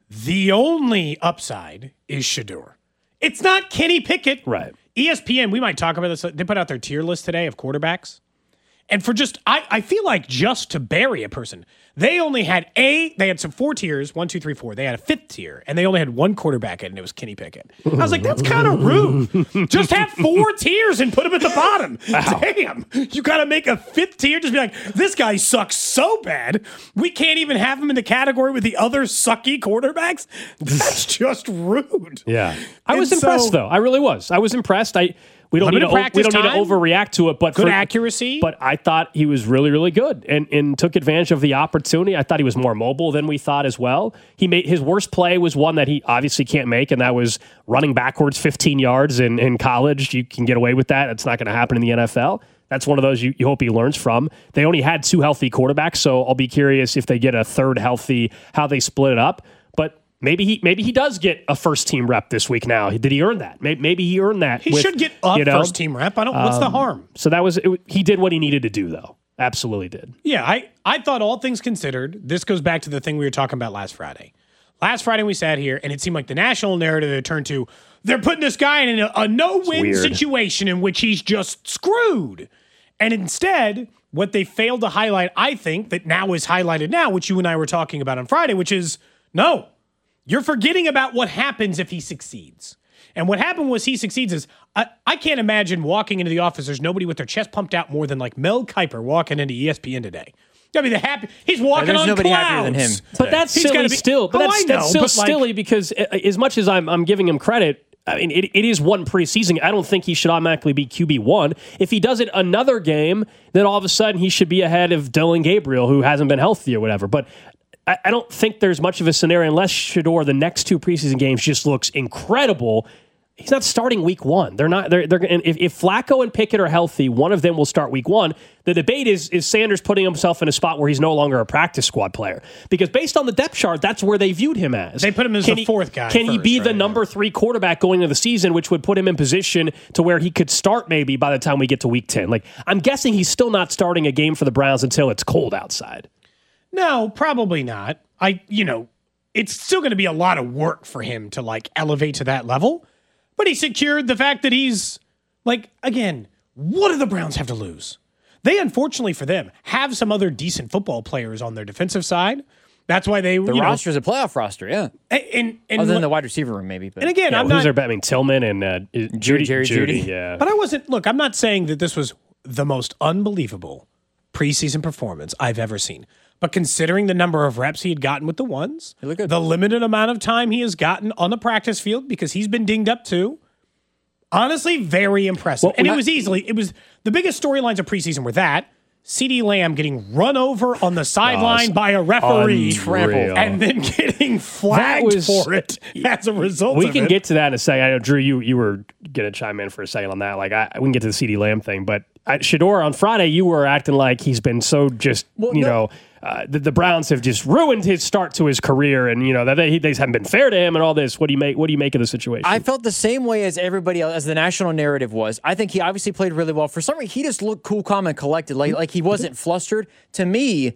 The only upside is Shedeur. It's not Kenny Pickett. Right. E S P N, we might talk about this. They put out their tier list today of quarterbacks. And for just, I, I feel like just to bury a person, they only had a, they had some four tiers, one, two, three, four. They had a fifth tier, and they only had one quarterback in, and it was Kenny Pickett. I was like, that's kind of rude. Just have four tiers and put him at the bottom. Wow. Damn. You got to make a fifth tier, just be like, this guy sucks so bad, we can't even have him in the category with the other sucky quarterbacks? That's just rude. Yeah. I was And impressed, so- though. I really was. I was impressed. I We don't, need to, Limited we don't need to practice time. overreact to it, but Good for, accuracy. But I thought he was really, really good and, and took advantage of the opportunity. I thought he was more mobile than we thought as well. He made his worst play was one that he obviously can't make, and that was running backwards fifteen yards in, in college. You can get away with that. It's not going to happen in the N F L. That's one of those you, you hope he learns from. They only had two healthy quarterbacks, so I'll be curious if they get a third healthy, how they split it up. But Maybe he maybe he does get a first team rep this week now. Did he earn that? Maybe, maybe he earned that. He with, should get a you know, first team rep. I don't. What's the um, harm? So that was it, he did what he needed to do, though. Absolutely did. Yeah, I, I thought all things considered, this goes back to the thing we were talking about last Friday. Last Friday we sat here, and it seemed like the national narrative had turned to, they're putting this guy in a, a no-win weird. situation in which he's just screwed. And instead, what they failed to highlight, I think, that now is highlighted now, which you and I were talking about on Friday, which is, no, you're forgetting about what happens if he succeeds. And what happened was he succeeds is, I, I can't imagine walking into the office, there's nobody with their chest pumped out more than like Mel Kiper walking into E S P N today. Gotta be the happy. He's walking There's on nobody clouds. happier than him. But that's He's silly gotta be- still. But Oh, that's, I know, that's still but, like- silly because uh, as much as I'm, I'm giving him credit, I mean, it, it is one preseason. I don't think he should automatically be Q B one. If he does it another game, then all of a sudden he should be ahead of Dylan Gabriel, who hasn't been healthy or whatever. But I, I don't think there's much of a scenario unless Shedeur, the next two preseason games, just looks incredible. He's not starting week one. They're not. They're. They're. And if, if Flacco and Pickett are healthy, one of them will start week one. The debate is: is Sanders putting himself in a spot where he's no longer a practice squad player? Because based on the depth chart, that's where they viewed him as. They put him as Can the he- fourth guy Can he first, be the right? number three quarterback going into the season, which would put him in position to where he could start maybe by the time we get to week ten? Like I'm guessing he's still not starting a game for the Browns until it's cold outside. No, probably not. I, you know, it's still going to be a lot of work for him to like elevate to that level. But he secured the fact that he's like, again, what do the Browns have to lose? They, unfortunately for them, have some other decent football players on their defensive side. That's why they, The you roster is a playoff roster, yeah. know, and, and, Other than and the wide receiver room, maybe. But and again, Yeah, I'm who's not. their I mean, Tillman and uh, Judy, Jerry Judy, Jeudy. yeah. But I wasn't. Look, I'm not saying that this was the most unbelievable preseason performance I've ever seen. But considering the number of reps he had gotten with the ones, looked good. the limited amount of time he has gotten on the practice field because he's been dinged up too, honestly, very impressive. Well, and not- it was easily, it was the biggest storylines of preseason were that CeeDee Lamb getting run over on the sideline it's by a referee, unreal. and then getting flagged was- for it as a result We of can it. get to that in a second. I know, Drew, you you were going to chime in for a second on that. Like, I, we can get to the CeeDee Lamb thing, but I, Shedeur on Friday, you were acting like he's been so just, Well, you no. know, uh, the, the Browns have just ruined his start to his career, and you know that they, they haven't been fair to him and all this. What do you make? What do you make of the situation? I felt the same way as everybody else, as the national narrative was. I think he obviously played really well. For some reason, he just looked cool, calm, and collected, like like he wasn't flustered. To me,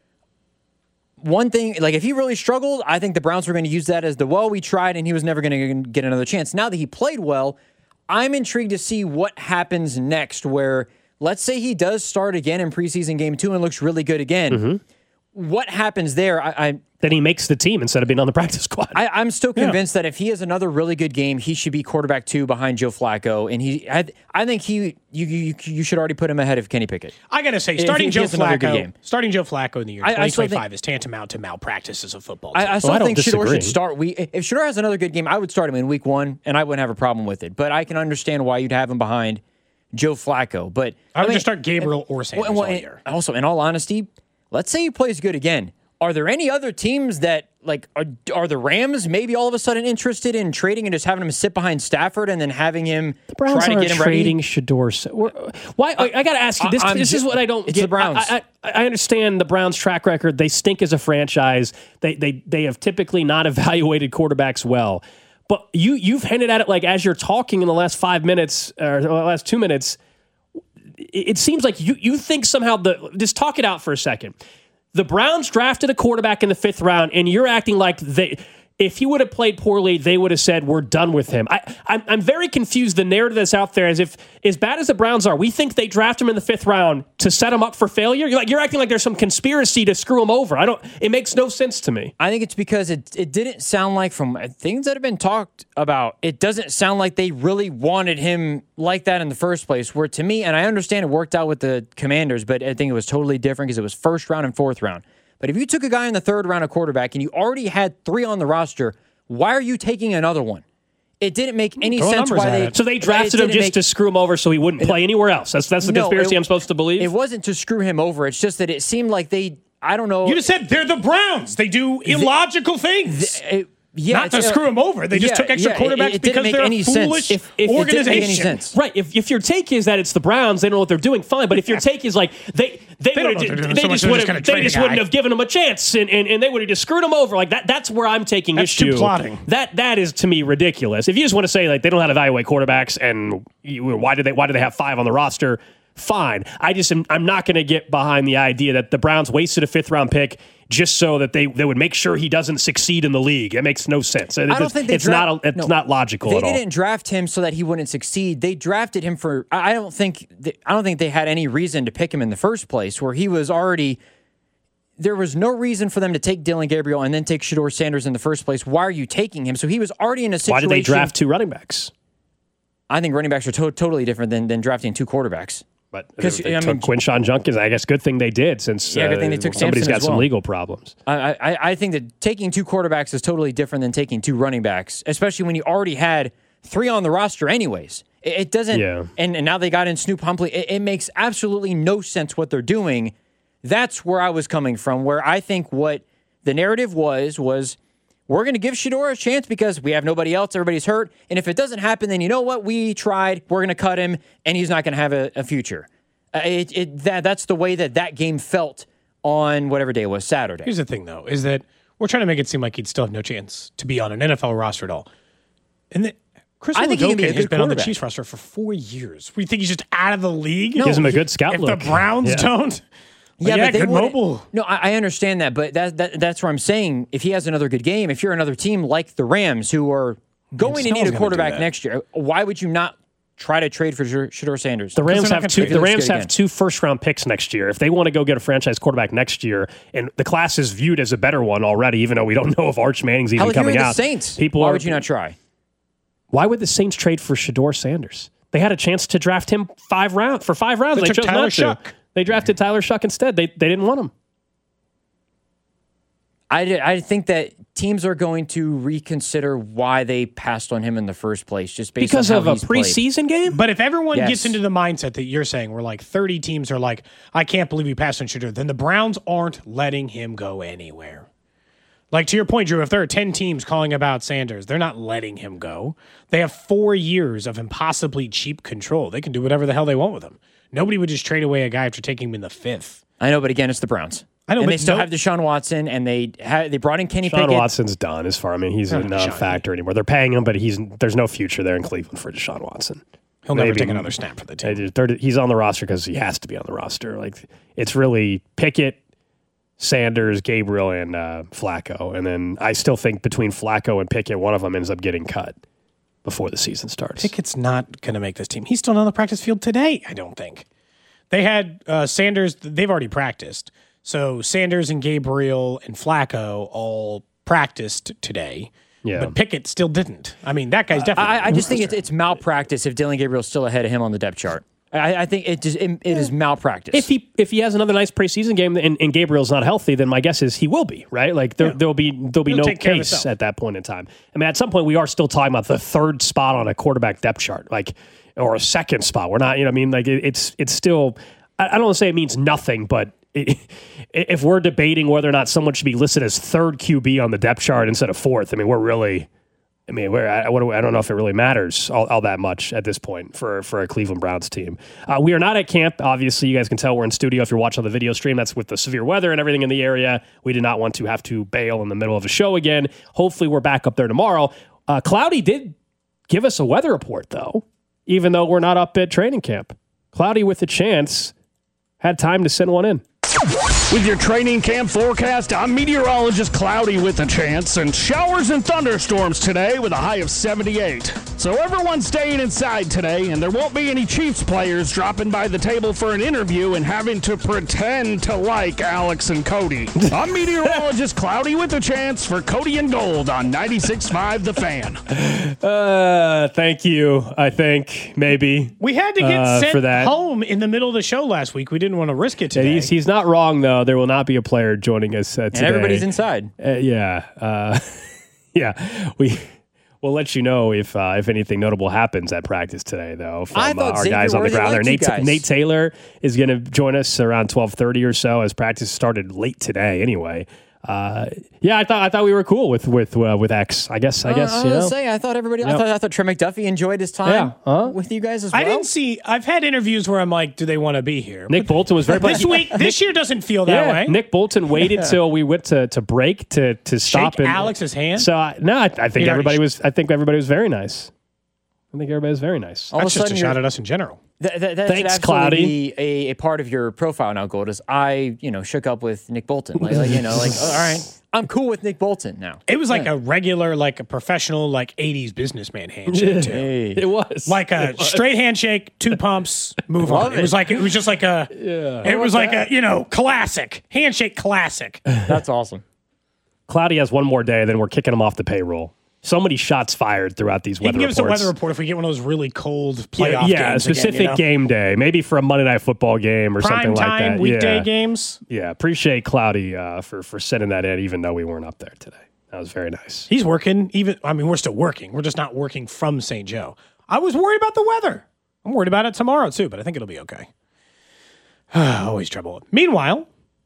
one thing, like if he really struggled, I think the Browns were going to use that as the, well, we tried, and he was never going to get another chance. Now that he played well, I'm intrigued to see what happens next, where let's say he does start again in preseason game two and looks really good again. Mm-hmm. What happens there? I, I then he makes the team instead of being on the practice squad. I, I'm still convinced that if he has another really good game, he should be quarterback two behind Joe Flacco, and he, I, I think he, you, you, you should already put him ahead of Kenny Pickett. I gotta say, If starting he Joe has another good Flacco, game. starting Joe Flacco in the year I- I twenty still twenty-five think- is tantamount to malpractice as a football team. I, I still I don't think Shedeur disagree. should start. We, if Shedeur has another good game, I would start him in week one, and I wouldn't have a problem with it. But I can understand why you'd have him behind Joe Flacco. But I would mean, just start Gabriel or Sanders well, all and- year. Also, in all honesty, let's say he plays good again. Are there any other teams that, like, are, are the Rams maybe all of a sudden interested in trading and just having him sit behind Stafford and then having him The Browns try to aren't get him trading ready? Shedeur. So- we're- Why? I, I got to ask you. This, I- I'm this is ju- what I don't it's get. the Browns. I, I, I understand the Browns' track record. They stink as a franchise. They they they have typically not evaluated quarterbacks well. But you you've hinted at it like as you're talking in the last five minutes or the last two minutes. It, it seems like you you think somehow the just talk it out for a second. The Browns drafted a quarterback in the fifth round, and you're acting like they. if he would have played poorly, they would have said, we're done with him. I, I'm, I'm very confused. The narrative that's out there is if, as bad as the Browns are, we think they draft him in the fifth round to set him up for failure. You're like, you're acting like there's some conspiracy to screw him over. I don't, it makes no sense to me. I think it's because it, it didn't sound like, from things that have been talked about, it doesn't sound like they really wanted him like that in the first place. Where to me, and I understand it worked out with the Commanders, but I think it was totally different because it was first round and fourth round. But if you took a guy in the third round of quarterback and you already had three on the roster, why are you taking another one? It didn't make any Throw sense why they... So they drafted him just make, to screw him over so he wouldn't play anywhere else. That's that's the no, conspiracy it, I'm supposed to believe? It wasn't to screw him over. It's just that it seemed like they... I don't know... You just said they're the Browns. They do illogical the, things. The, it, Yeah, Not to screw him over. They just yeah, took extra yeah, quarterbacks it, it because make they're any a foolish sense. If, if organization. It didn't make any sense. Right. If if your take is that it's the Browns, they don't know what they're doing, fine. But if your take is like they they, They would don't know what they're doing they so much, just they're would just have gonna they trade a just wouldn't guy. have given him a chance and, and, and they would have just screwed him over like that. That's where I'm taking That's too issue. plotting. That that is to me ridiculous. If you just want to say like they don't know how to evaluate quarterbacks and you, why did they why do they have five on the roster? Fine. I just am, I'm not going to get behind the idea that the Browns wasted a fifth round pick just so that they, they would make sure he doesn't succeed in the league. It makes no sense. It, I don't think they it's dra- not a, it's no, not logical they at all. didn't draft him so that he wouldn't succeed. They drafted him for. I I don't think. They, I don't think they had any reason to pick him in the first place. Where he was already. There was no reason for them to take Dillon Gabriel and then take Shedeur Sanders in the first place. Why are you taking him? So he was already in a situation. Why did they draft two running backs? I think running backs are to- totally different than, than drafting two quarterbacks. But Because they I took mean, Quinshon Judkins. I guess good thing they did since Yeah, good thing they uh, took somebody's Sampson got as some well. legal problems. I, I I think that taking two quarterbacks is totally different than taking two running backs, especially when you already had three on the roster anyways. It, it doesn't, Yeah. and, and now they got in Snoop Humphrey. It, it makes absolutely no sense what they're doing. That's where I was coming from, where I think what the narrative was, was we're going to give Shedeur a chance because we have nobody else, everybody's hurt, and if it doesn't happen, then you know what? We tried, we're going to cut him, and he's not going to have a, a future. Uh, it, it, that, that's the way that that game felt on whatever day it was, Saturday. Here's the thing, though, is that we're trying to make it seem like he'd still have no chance to be on an N F L roster at all. And that Chris I think he can be a Udoka has good been on the quarterback. Chiefs roster for four years. We think he's just out of the league? Gives him a good scout If look. the Browns Yeah. don't... Yeah, yeah, but they good wouldn't- mobile. No, I, I understand that, but that, that that's where I'm saying if he has another good game, if you're another team like the Rams who are going to Snell's need a gonna do quarterback that. next year, why would you not try to trade for Shedeur Shedeur Sanders? The Rams they're not have gonna two. trade The him. Rams Let's get have again. two first round picks next year. If they want to go get a franchise quarterback next year, and the class is viewed as a better one already, even though we don't know if Arch Manning's even Hell, if you're coming the out. Saints, People why are, would you not try? Why would the Saints trade for Shedeur Sanders? They had a chance to draft him five round for five rounds. They They, took chose Tyler not to. Shuck. They drafted Tyler Shuck instead. They they didn't want him. I, did- I think that teams are going to reconsider why they passed on him in the first place, just based Because on of how a he's played. preseason game? But if everyone Yes. gets into the mindset that you're saying, where like thirty teams are like, I can't believe he passed on Shedeur, then the Browns aren't letting him go anywhere. Like to your point, Drew, if there are ten teams calling about Sanders, they're not letting him go. They have four years of impossibly cheap control. They can do whatever the hell they want with him. Nobody would just trade away a guy after taking him in the fifth. I know, but again, it's the Browns. I know, and but they still no- have Deshaun Watson, and they ha- they brought in Kenny Deshaun Pickett. Watson's done as far. I mean, he's No, not a Deshaun. factor anymore. They're paying him, but he's there's no future there in Cleveland for Deshaun Watson. He'll never Maybe- take another snap for the They team. just- they're- He's on the roster because he has to be on the roster. Like it's really Pickett, Sanders, Gabriel, and uh, Flacco, and then I still think between Flacco and Pickett, one of them ends up getting cut before the season starts. Pickett's not going to make this team. He's still not on the practice field today, I don't think. They had uh, Sanders, they've already practiced. So Sanders and Gabriel and Flacco all practiced today. Yeah. But Pickett still didn't. I mean, that guy's definitely. I, I just think it's, it's malpractice if Dillon Gabriel's still ahead of him on the depth chart. I, I think it just it, it is malpractice. If he if he has another nice preseason game and, and Gabriel's not healthy, then my guess is he will be, right? Like there Yeah. there'll be there'll be He'll no take care of case himself. at that point in time. I mean, at some point we are still talking about the third spot on a quarterback depth chart, like or a second spot. We're not, you know, what I mean, like it, it's it's still. I, I don't want to say it means nothing, but it, if we're debating whether or not someone should be listed as third Q B on the depth chart instead of fourth, I mean, we're really. I mean, we're, I, what do, I don't know if it really matters all, all that much at this point for, for a Cleveland Browns team. Uh, we are not at camp. Obviously, you guys can tell we're in studio if you're watching on the video stream. That's with the severe weather and everything in the area. We did not want to have to bail in the middle of a show again. Hopefully, we're back up there tomorrow. Uh, Cloudy did give us a weather report, though, even though we're not up at training camp. Cloudy with a chance had time to send one in. With your training camp forecast, I'm meteorologist Cloudy with a chance, and showers and thunderstorms today with a high of seventy-eight. So everyone's staying inside today, and there won't be any Chiefs players dropping by the table for an interview and having to pretend to like Alex and Cody. I'm meteorologist Cloudy with a chance for Cody and Gold on ninety-six point five The Fan. Uh, thank you, I think, maybe. We had to get uh, sent for that. home in the middle of the show last week. We didn't want to risk it today. He's, he's not wrong, though. There will not be a player joining us uh, today. And everybody's inside. Uh, yeah. Uh, yeah. We... We'll let you know if uh, if anything notable happens at practice today, though, from I uh, thought our Xavier guys on the Worthy ground there. liked you Nate, guys. Nate Taylor is going to join us around twelve thirty or so as practice started late today anyway. Uh, yeah, I thought I thought we were cool with with uh, with X. I guess I guess Uh, I you was know. say I thought everybody. I Yep. thought I thought Trey McDuffie enjoyed his time Yeah, huh? with you guys as well. I didn't see. I've had interviews where I'm like, do they want to be here? Nick Bolton was very This week, this year doesn't feel that yeah, way. Nick Bolton waited till we went to, to break to to stop Shake and Alex's hand? So I, no, I, I think He already everybody sh- was. I think everybody was very nice. I think everybody was very nice. All of That's a just a sudden shot you're- at us in general. That, that, that Thanks, should absolutely Cloudy. be a, a part of your profile now, Gold. Is I, you know, shook up with Nick Bolton. Like, like, you know, like, oh, all right, I'm cool with Nick Bolton now. It was like a regular, like a professional, like eighties businessman handshake too. Hey. It was Like a straight handshake, two pumps, move on. Love It. was it. like it was just like a. It was like a you know classic handshake classic. That's awesome. Cloudy has one more day, then we're kicking him off the payroll. So many shots fired throughout these You weather can give us reports. a weather report if we get one of those really cold Yeah, playoff yeah, a games. specific again, you know? game day, maybe for a Monday Night Football game or Prime something like time that. weekday yeah. games. Yeah, appreciate Cloudy uh, for for sending that in, even though we weren't up there today. That was very nice. He's working. Even I mean, we're still working. We're just not working from Saint Joe. I was worried about the weather. I'm worried about it tomorrow too, but I think it'll be okay. Always trouble. Meanwhile,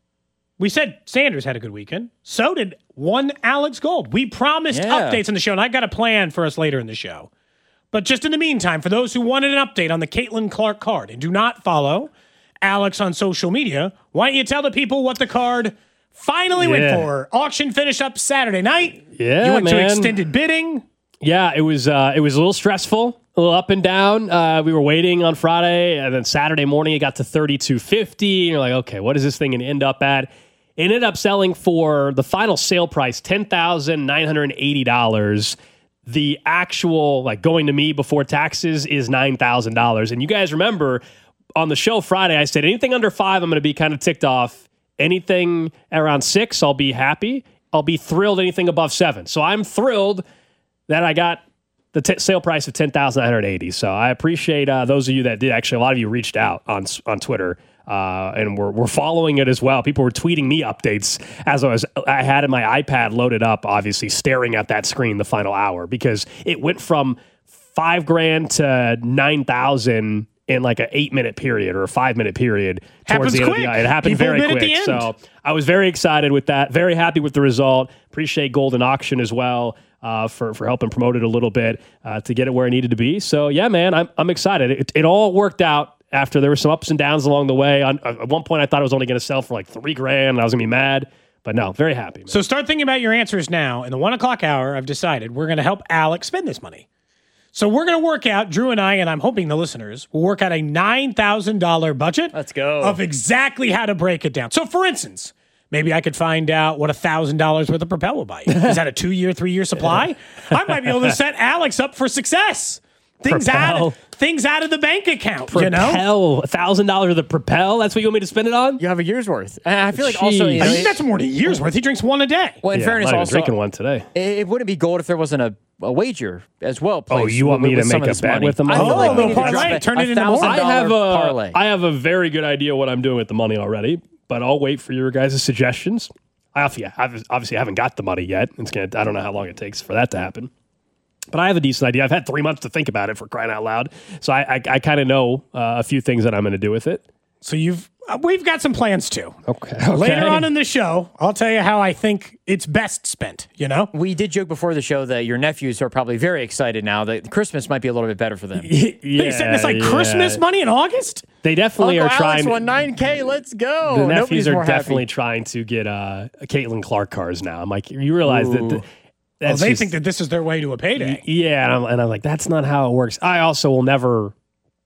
we said Sanders had a good weekend. So did one Alex Gold. We promised Yeah. updates on the show, and I got a plan for us later in the show. But just in the meantime, for those who wanted an update on the Caitlin Clark card and do not follow Alex on social media, why don't you tell the people what the card finally went Yeah. for? Auction finished up Saturday night. Yeah, You went to man. extended bidding. Yeah, it was uh, it was a little stressful, a little up and down. Uh, we were waiting on Friday, and then Saturday morning it got to thirty-two fifty. And you're like, okay, what is this thing going to end up at? It ended up selling for the final sale price, ten thousand nine hundred eighty dollars. The actual, like, going to me before taxes is nine thousand dollars. And you guys remember on the show Friday, I said anything under five, I'm going to be kind of ticked off. Anything around six, I'll be happy. I'll be thrilled anything above seven. So I'm thrilled that I got the t- sale price of ten thousand nine hundred eighty dollars. So I appreciate uh, those of you that did. Actually, a lot of you reached out on on Twitter. Uh, and we're, we're following it as well. People were tweeting me updates as I was, I had in my iPad loaded up, obviously staring at that screen the final hour, because it went from five grand to nine thousand in like an eight minute period or a five minute period. Happens towards the end quick. Of the, it happened People very bid at quick. the end. So I was very excited with that. Very happy with the result. Appreciate Golden Auction as well. Uh, for for helping promote it a little bit uh, to get it where it needed to be. So yeah, man, I'm I'm excited. It, it all worked out after there were some ups and downs along the way. On, at one point, I thought it was only going to sell for like three grand, and I was going to be mad. But no, very happy. Man. So start thinking about your answers now. In the one o'clock hour, I've decided we're going to help Alex spend this money. So we're going to work out, Drew and I, and I'm hoping the listeners will work out a nine thousand dollars budget. Let's go. Of exactly how to break it down. So for instance, maybe I could find out what one thousand dollars worth of Propel will buy you. Is that a two-year, three-year supply? I might be able to set Alex up for success. Things Propel. out, things out of the bank account, you know? Propel, one thousand dollars of the Propel? That's what you want me to spend it on? You have a year's worth. And I feel like also, you Jeez. know, I think that's more than a year's worth. He drinks one a day. well, in Yeah, fairness, I'm not even also drinking one today. It, it wouldn't be gold if there wasn't a, a wager as well. Oh, placed you want with- me to with some make of a this bet money. with the I money? feel like Oh, we need to parlay. drop a- Turn it a into more. thousand I have dollar a parlay. I have a very good idea what I'm doing with the money already, but I'll wait for your guys' suggestions. I obviously, obviously haven't got the money yet. It's gonna. I don't know how long it takes for that to happen. But I have a decent idea. I've had three months to think about it, for crying out loud. So I, I, I kind of know uh, a few things that I'm going to do with it. So you've uh, we've got some plans too. Okay. Later on in the show, I'll tell you how I think it's best spent, you know? We did joke before the show that your nephews are probably very excited now that Christmas might be a little bit better for them. yeah, They said it's like yeah. Christmas money in August? They definitely Uncle are Alex trying. won nine K. Let's go. the Nobody's nephews more are definitely happy. trying to get uh, Caitlin Clark cars now. I'm like, you realize that. The, Oh, that's they just- think that this is their way to a payday. Yeah, and I'm, and I'm like, that's not how it works. I also will never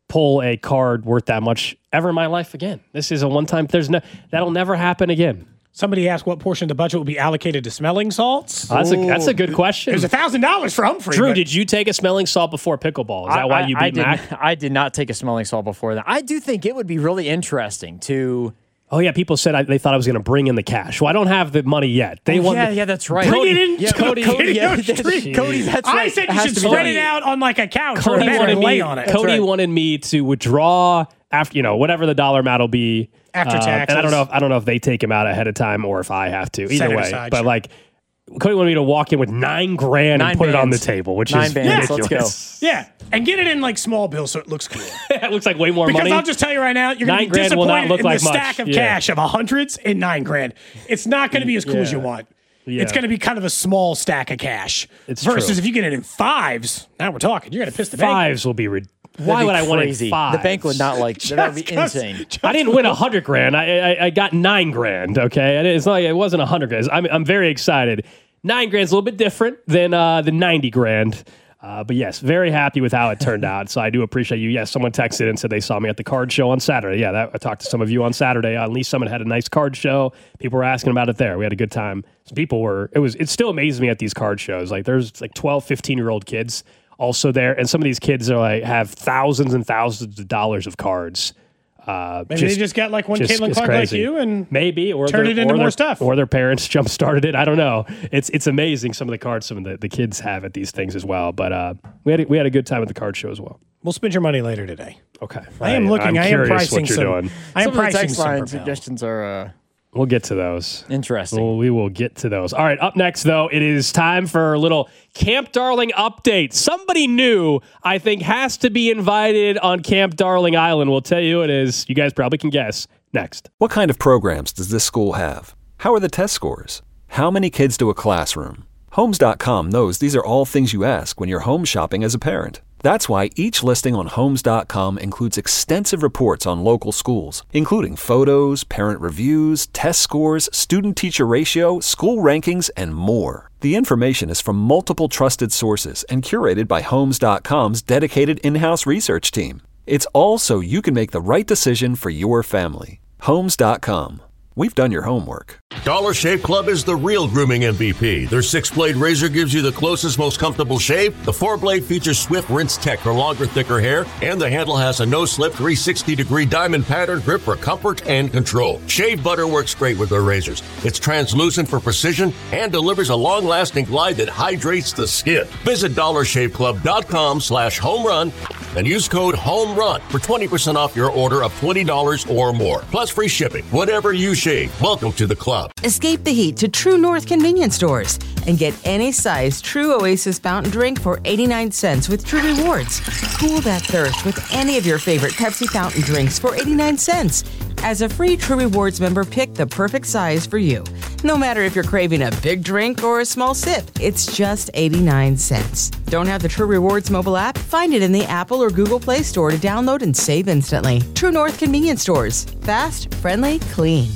pull a card worth that much ever in my life again. This is a one-time. There's no that'll never happen again. Somebody asked what portion of the budget will be allocated to smelling salts. Oh, that's a that's a good question. There's a thousand dollars for Humphrey. Drew, but- did you take a smelling salt before pickleball? Is that I, why you beat I did, Mac? I did not take a smelling salt before that. I do think it would be really interesting to. Oh yeah, people said I, they thought I was going to bring in the cash. Well, I don't have the money yet. They Oh, want yeah, the, yeah, that's right. Bring it in, Yeah, Cody. Cody, yeah, Cody, that's- Cody, that's I right. said It you has should to be spread done. it out on like a couch or a Cody bed wanted and lay me. on it. Cody right. wanted me to withdraw after you know whatever the dollar amount will be After uh, taxes. And I don't know if I don't know if they take him out ahead of time or if I have to. Either Set it way, aside, but sure. like Cody wanted me to walk in with nine grand Nine and put it on the bands. table, which Nine is bands. Let's ridiculous. Yeah, and get it in like small bills so it looks cool. It looks like way more Because money. I'll just tell you right now, you're going Nine to be grand will not disappointed look in like the much. stack of Yeah. cash of hundreds and nine grand. It's not going to be as cool as you Yeah. want. Yeah. It's going to be kind of a small stack of cash. It's versus true. if you get it in fives. Now we're talking. You're going to piss the bank. Fives will be. Rid- Why That'd would be I want it crazy. five? The bank would not like that. Would be Just 'cause- insane. just I didn't win a hundred grand. I, I I got nine grand. Okay, and it's not like it wasn't a hundred grand. I'm I'm very excited. Nine grand's a little bit different than uh, the ninety grand. Uh, but yes, very happy with how it turned out. So I do appreciate you. Yes, someone texted and said they saw me at the card show on Saturday. Yeah, that, I talked to some of you on Saturday. Uh, at least someone had a nice card show. People were asking about it there. We had a good time. Some people were. It was. It still amazes me at these card shows. Like there's like twelve, fifteen year old kids also there, and some of these kids are like have thousands and thousands of dollars of cards. Uh, Maybe they just got like one just- Caitlin it's Clark like crazy. you and maybe or turn their- it into or more their- stuff. or their parents jump started it. I don't know. It's it's amazing some of the cards some of the, the kids have at these things as well. But uh, we had a, we had a good time at the card show as well. we'll spend your money later today. Okay, I am looking. I'm I am curious pricing what you're some. doing. I am Some of the pricing text some line Propel. suggestions are uh, We'll get to those. interesting. Well, we will get to those. All right, up next, though, it is time for a little Camp Darling update. Somebody new, I think, has to be invited on Camp Darling Island. We'll tell you who it is. You guys probably can guess. Next. What kind of programs does this school have? How are the test scores? How many kids do a classroom? Homes dot com knows these are all things you ask when you're home shopping as a parent. That's why each listing on Homes dot com includes extensive reports on local schools, including photos, parent reviews, test scores, student-teacher ratio, school rankings, and more. The information is from multiple trusted sources and curated by Homes dot com's dedicated in-house research team. It's all so you can make the right decision for your family. Homes dot com. We've done your homework. Dollar Shave Club is the real grooming M V P. Their six-blade razor gives you the closest, most comfortable shave. The four-blade features Swift Rinse Tech for longer, thicker hair. And the handle has a no-slip three hundred sixty degree diamond pattern grip for comfort and control. Shave butter works great with their razors. It's translucent for precision and delivers a long-lasting glide that hydrates the skin. Visit dollar shave club dot com slash home run and use code HOMERUN for twenty percent off your order of twenty dollars or more. Plus free shipping. Whatever you shave, welcome to the club. Escape the heat to True North convenience stores and get any size True Oasis fountain drink for eighty-nine cents with True Rewards. Cool that thirst with any of your favorite Pepsi fountain drinks for eighty-nine cents. As a free True Rewards member, pick the perfect size for you. No matter if you're craving a big drink or a small sip, it's just eighty-nine cents. Don't have the True Rewards mobile app? Find it in the Apple or Google Play Store to download and save instantly. True North convenience stores. Fast, friendly, clean.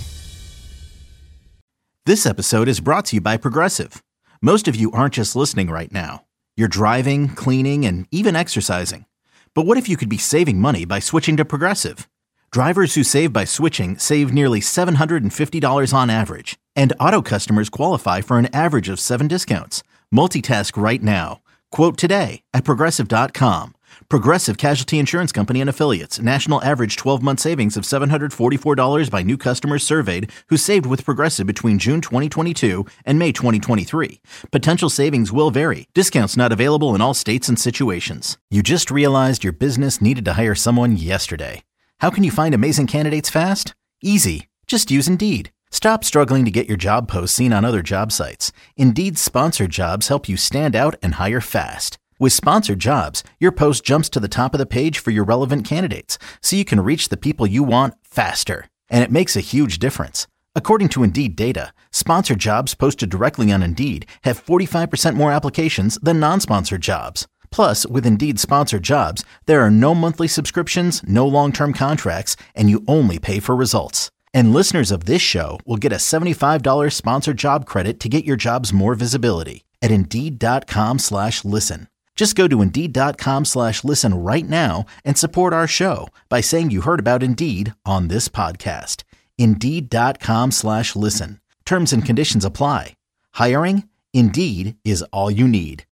This episode is brought to you by Progressive. Most of you aren't just listening right now. You're driving, cleaning, and even exercising. But what if you could be saving money by switching to Progressive? Drivers who save by switching save nearly seven hundred fifty dollars on average. And auto customers qualify for an average of seven discounts. Multitask right now. Quote today at Progressive dot com. Progressive Casualty Insurance Company and Affiliates. National average twelve-month savings of seven hundred forty-four dollars by new customers surveyed who saved with Progressive between June twenty twenty-two and May twenty twenty-three. Potential savings will vary. Discounts not available in all states and situations. You just realized your business needed to hire someone yesterday. How can you find amazing candidates fast? Easy. Just use Indeed. Stop struggling to get your job posts seen on other job sites. Indeed's sponsored jobs help you stand out and hire fast. With sponsored jobs, your post jumps to the top of the page for your relevant candidates, so you can reach the people you want faster. And it makes a huge difference. According to Indeed data, sponsored jobs posted directly on Indeed have forty-five percent more applications than non-sponsored jobs. Plus, with Indeed sponsored jobs, there are no monthly subscriptions, no long-term contracts, and you only pay for results. And listeners of this show will get a seventy-five dollars sponsored job credit to get your jobs more visibility at Indeed dot com slash listen. Just go to Indeed.com slash listen right now and support our show by saying you heard about Indeed on this podcast. Indeed.com slash listen. Terms and conditions apply. Hiring? Indeed is all you need.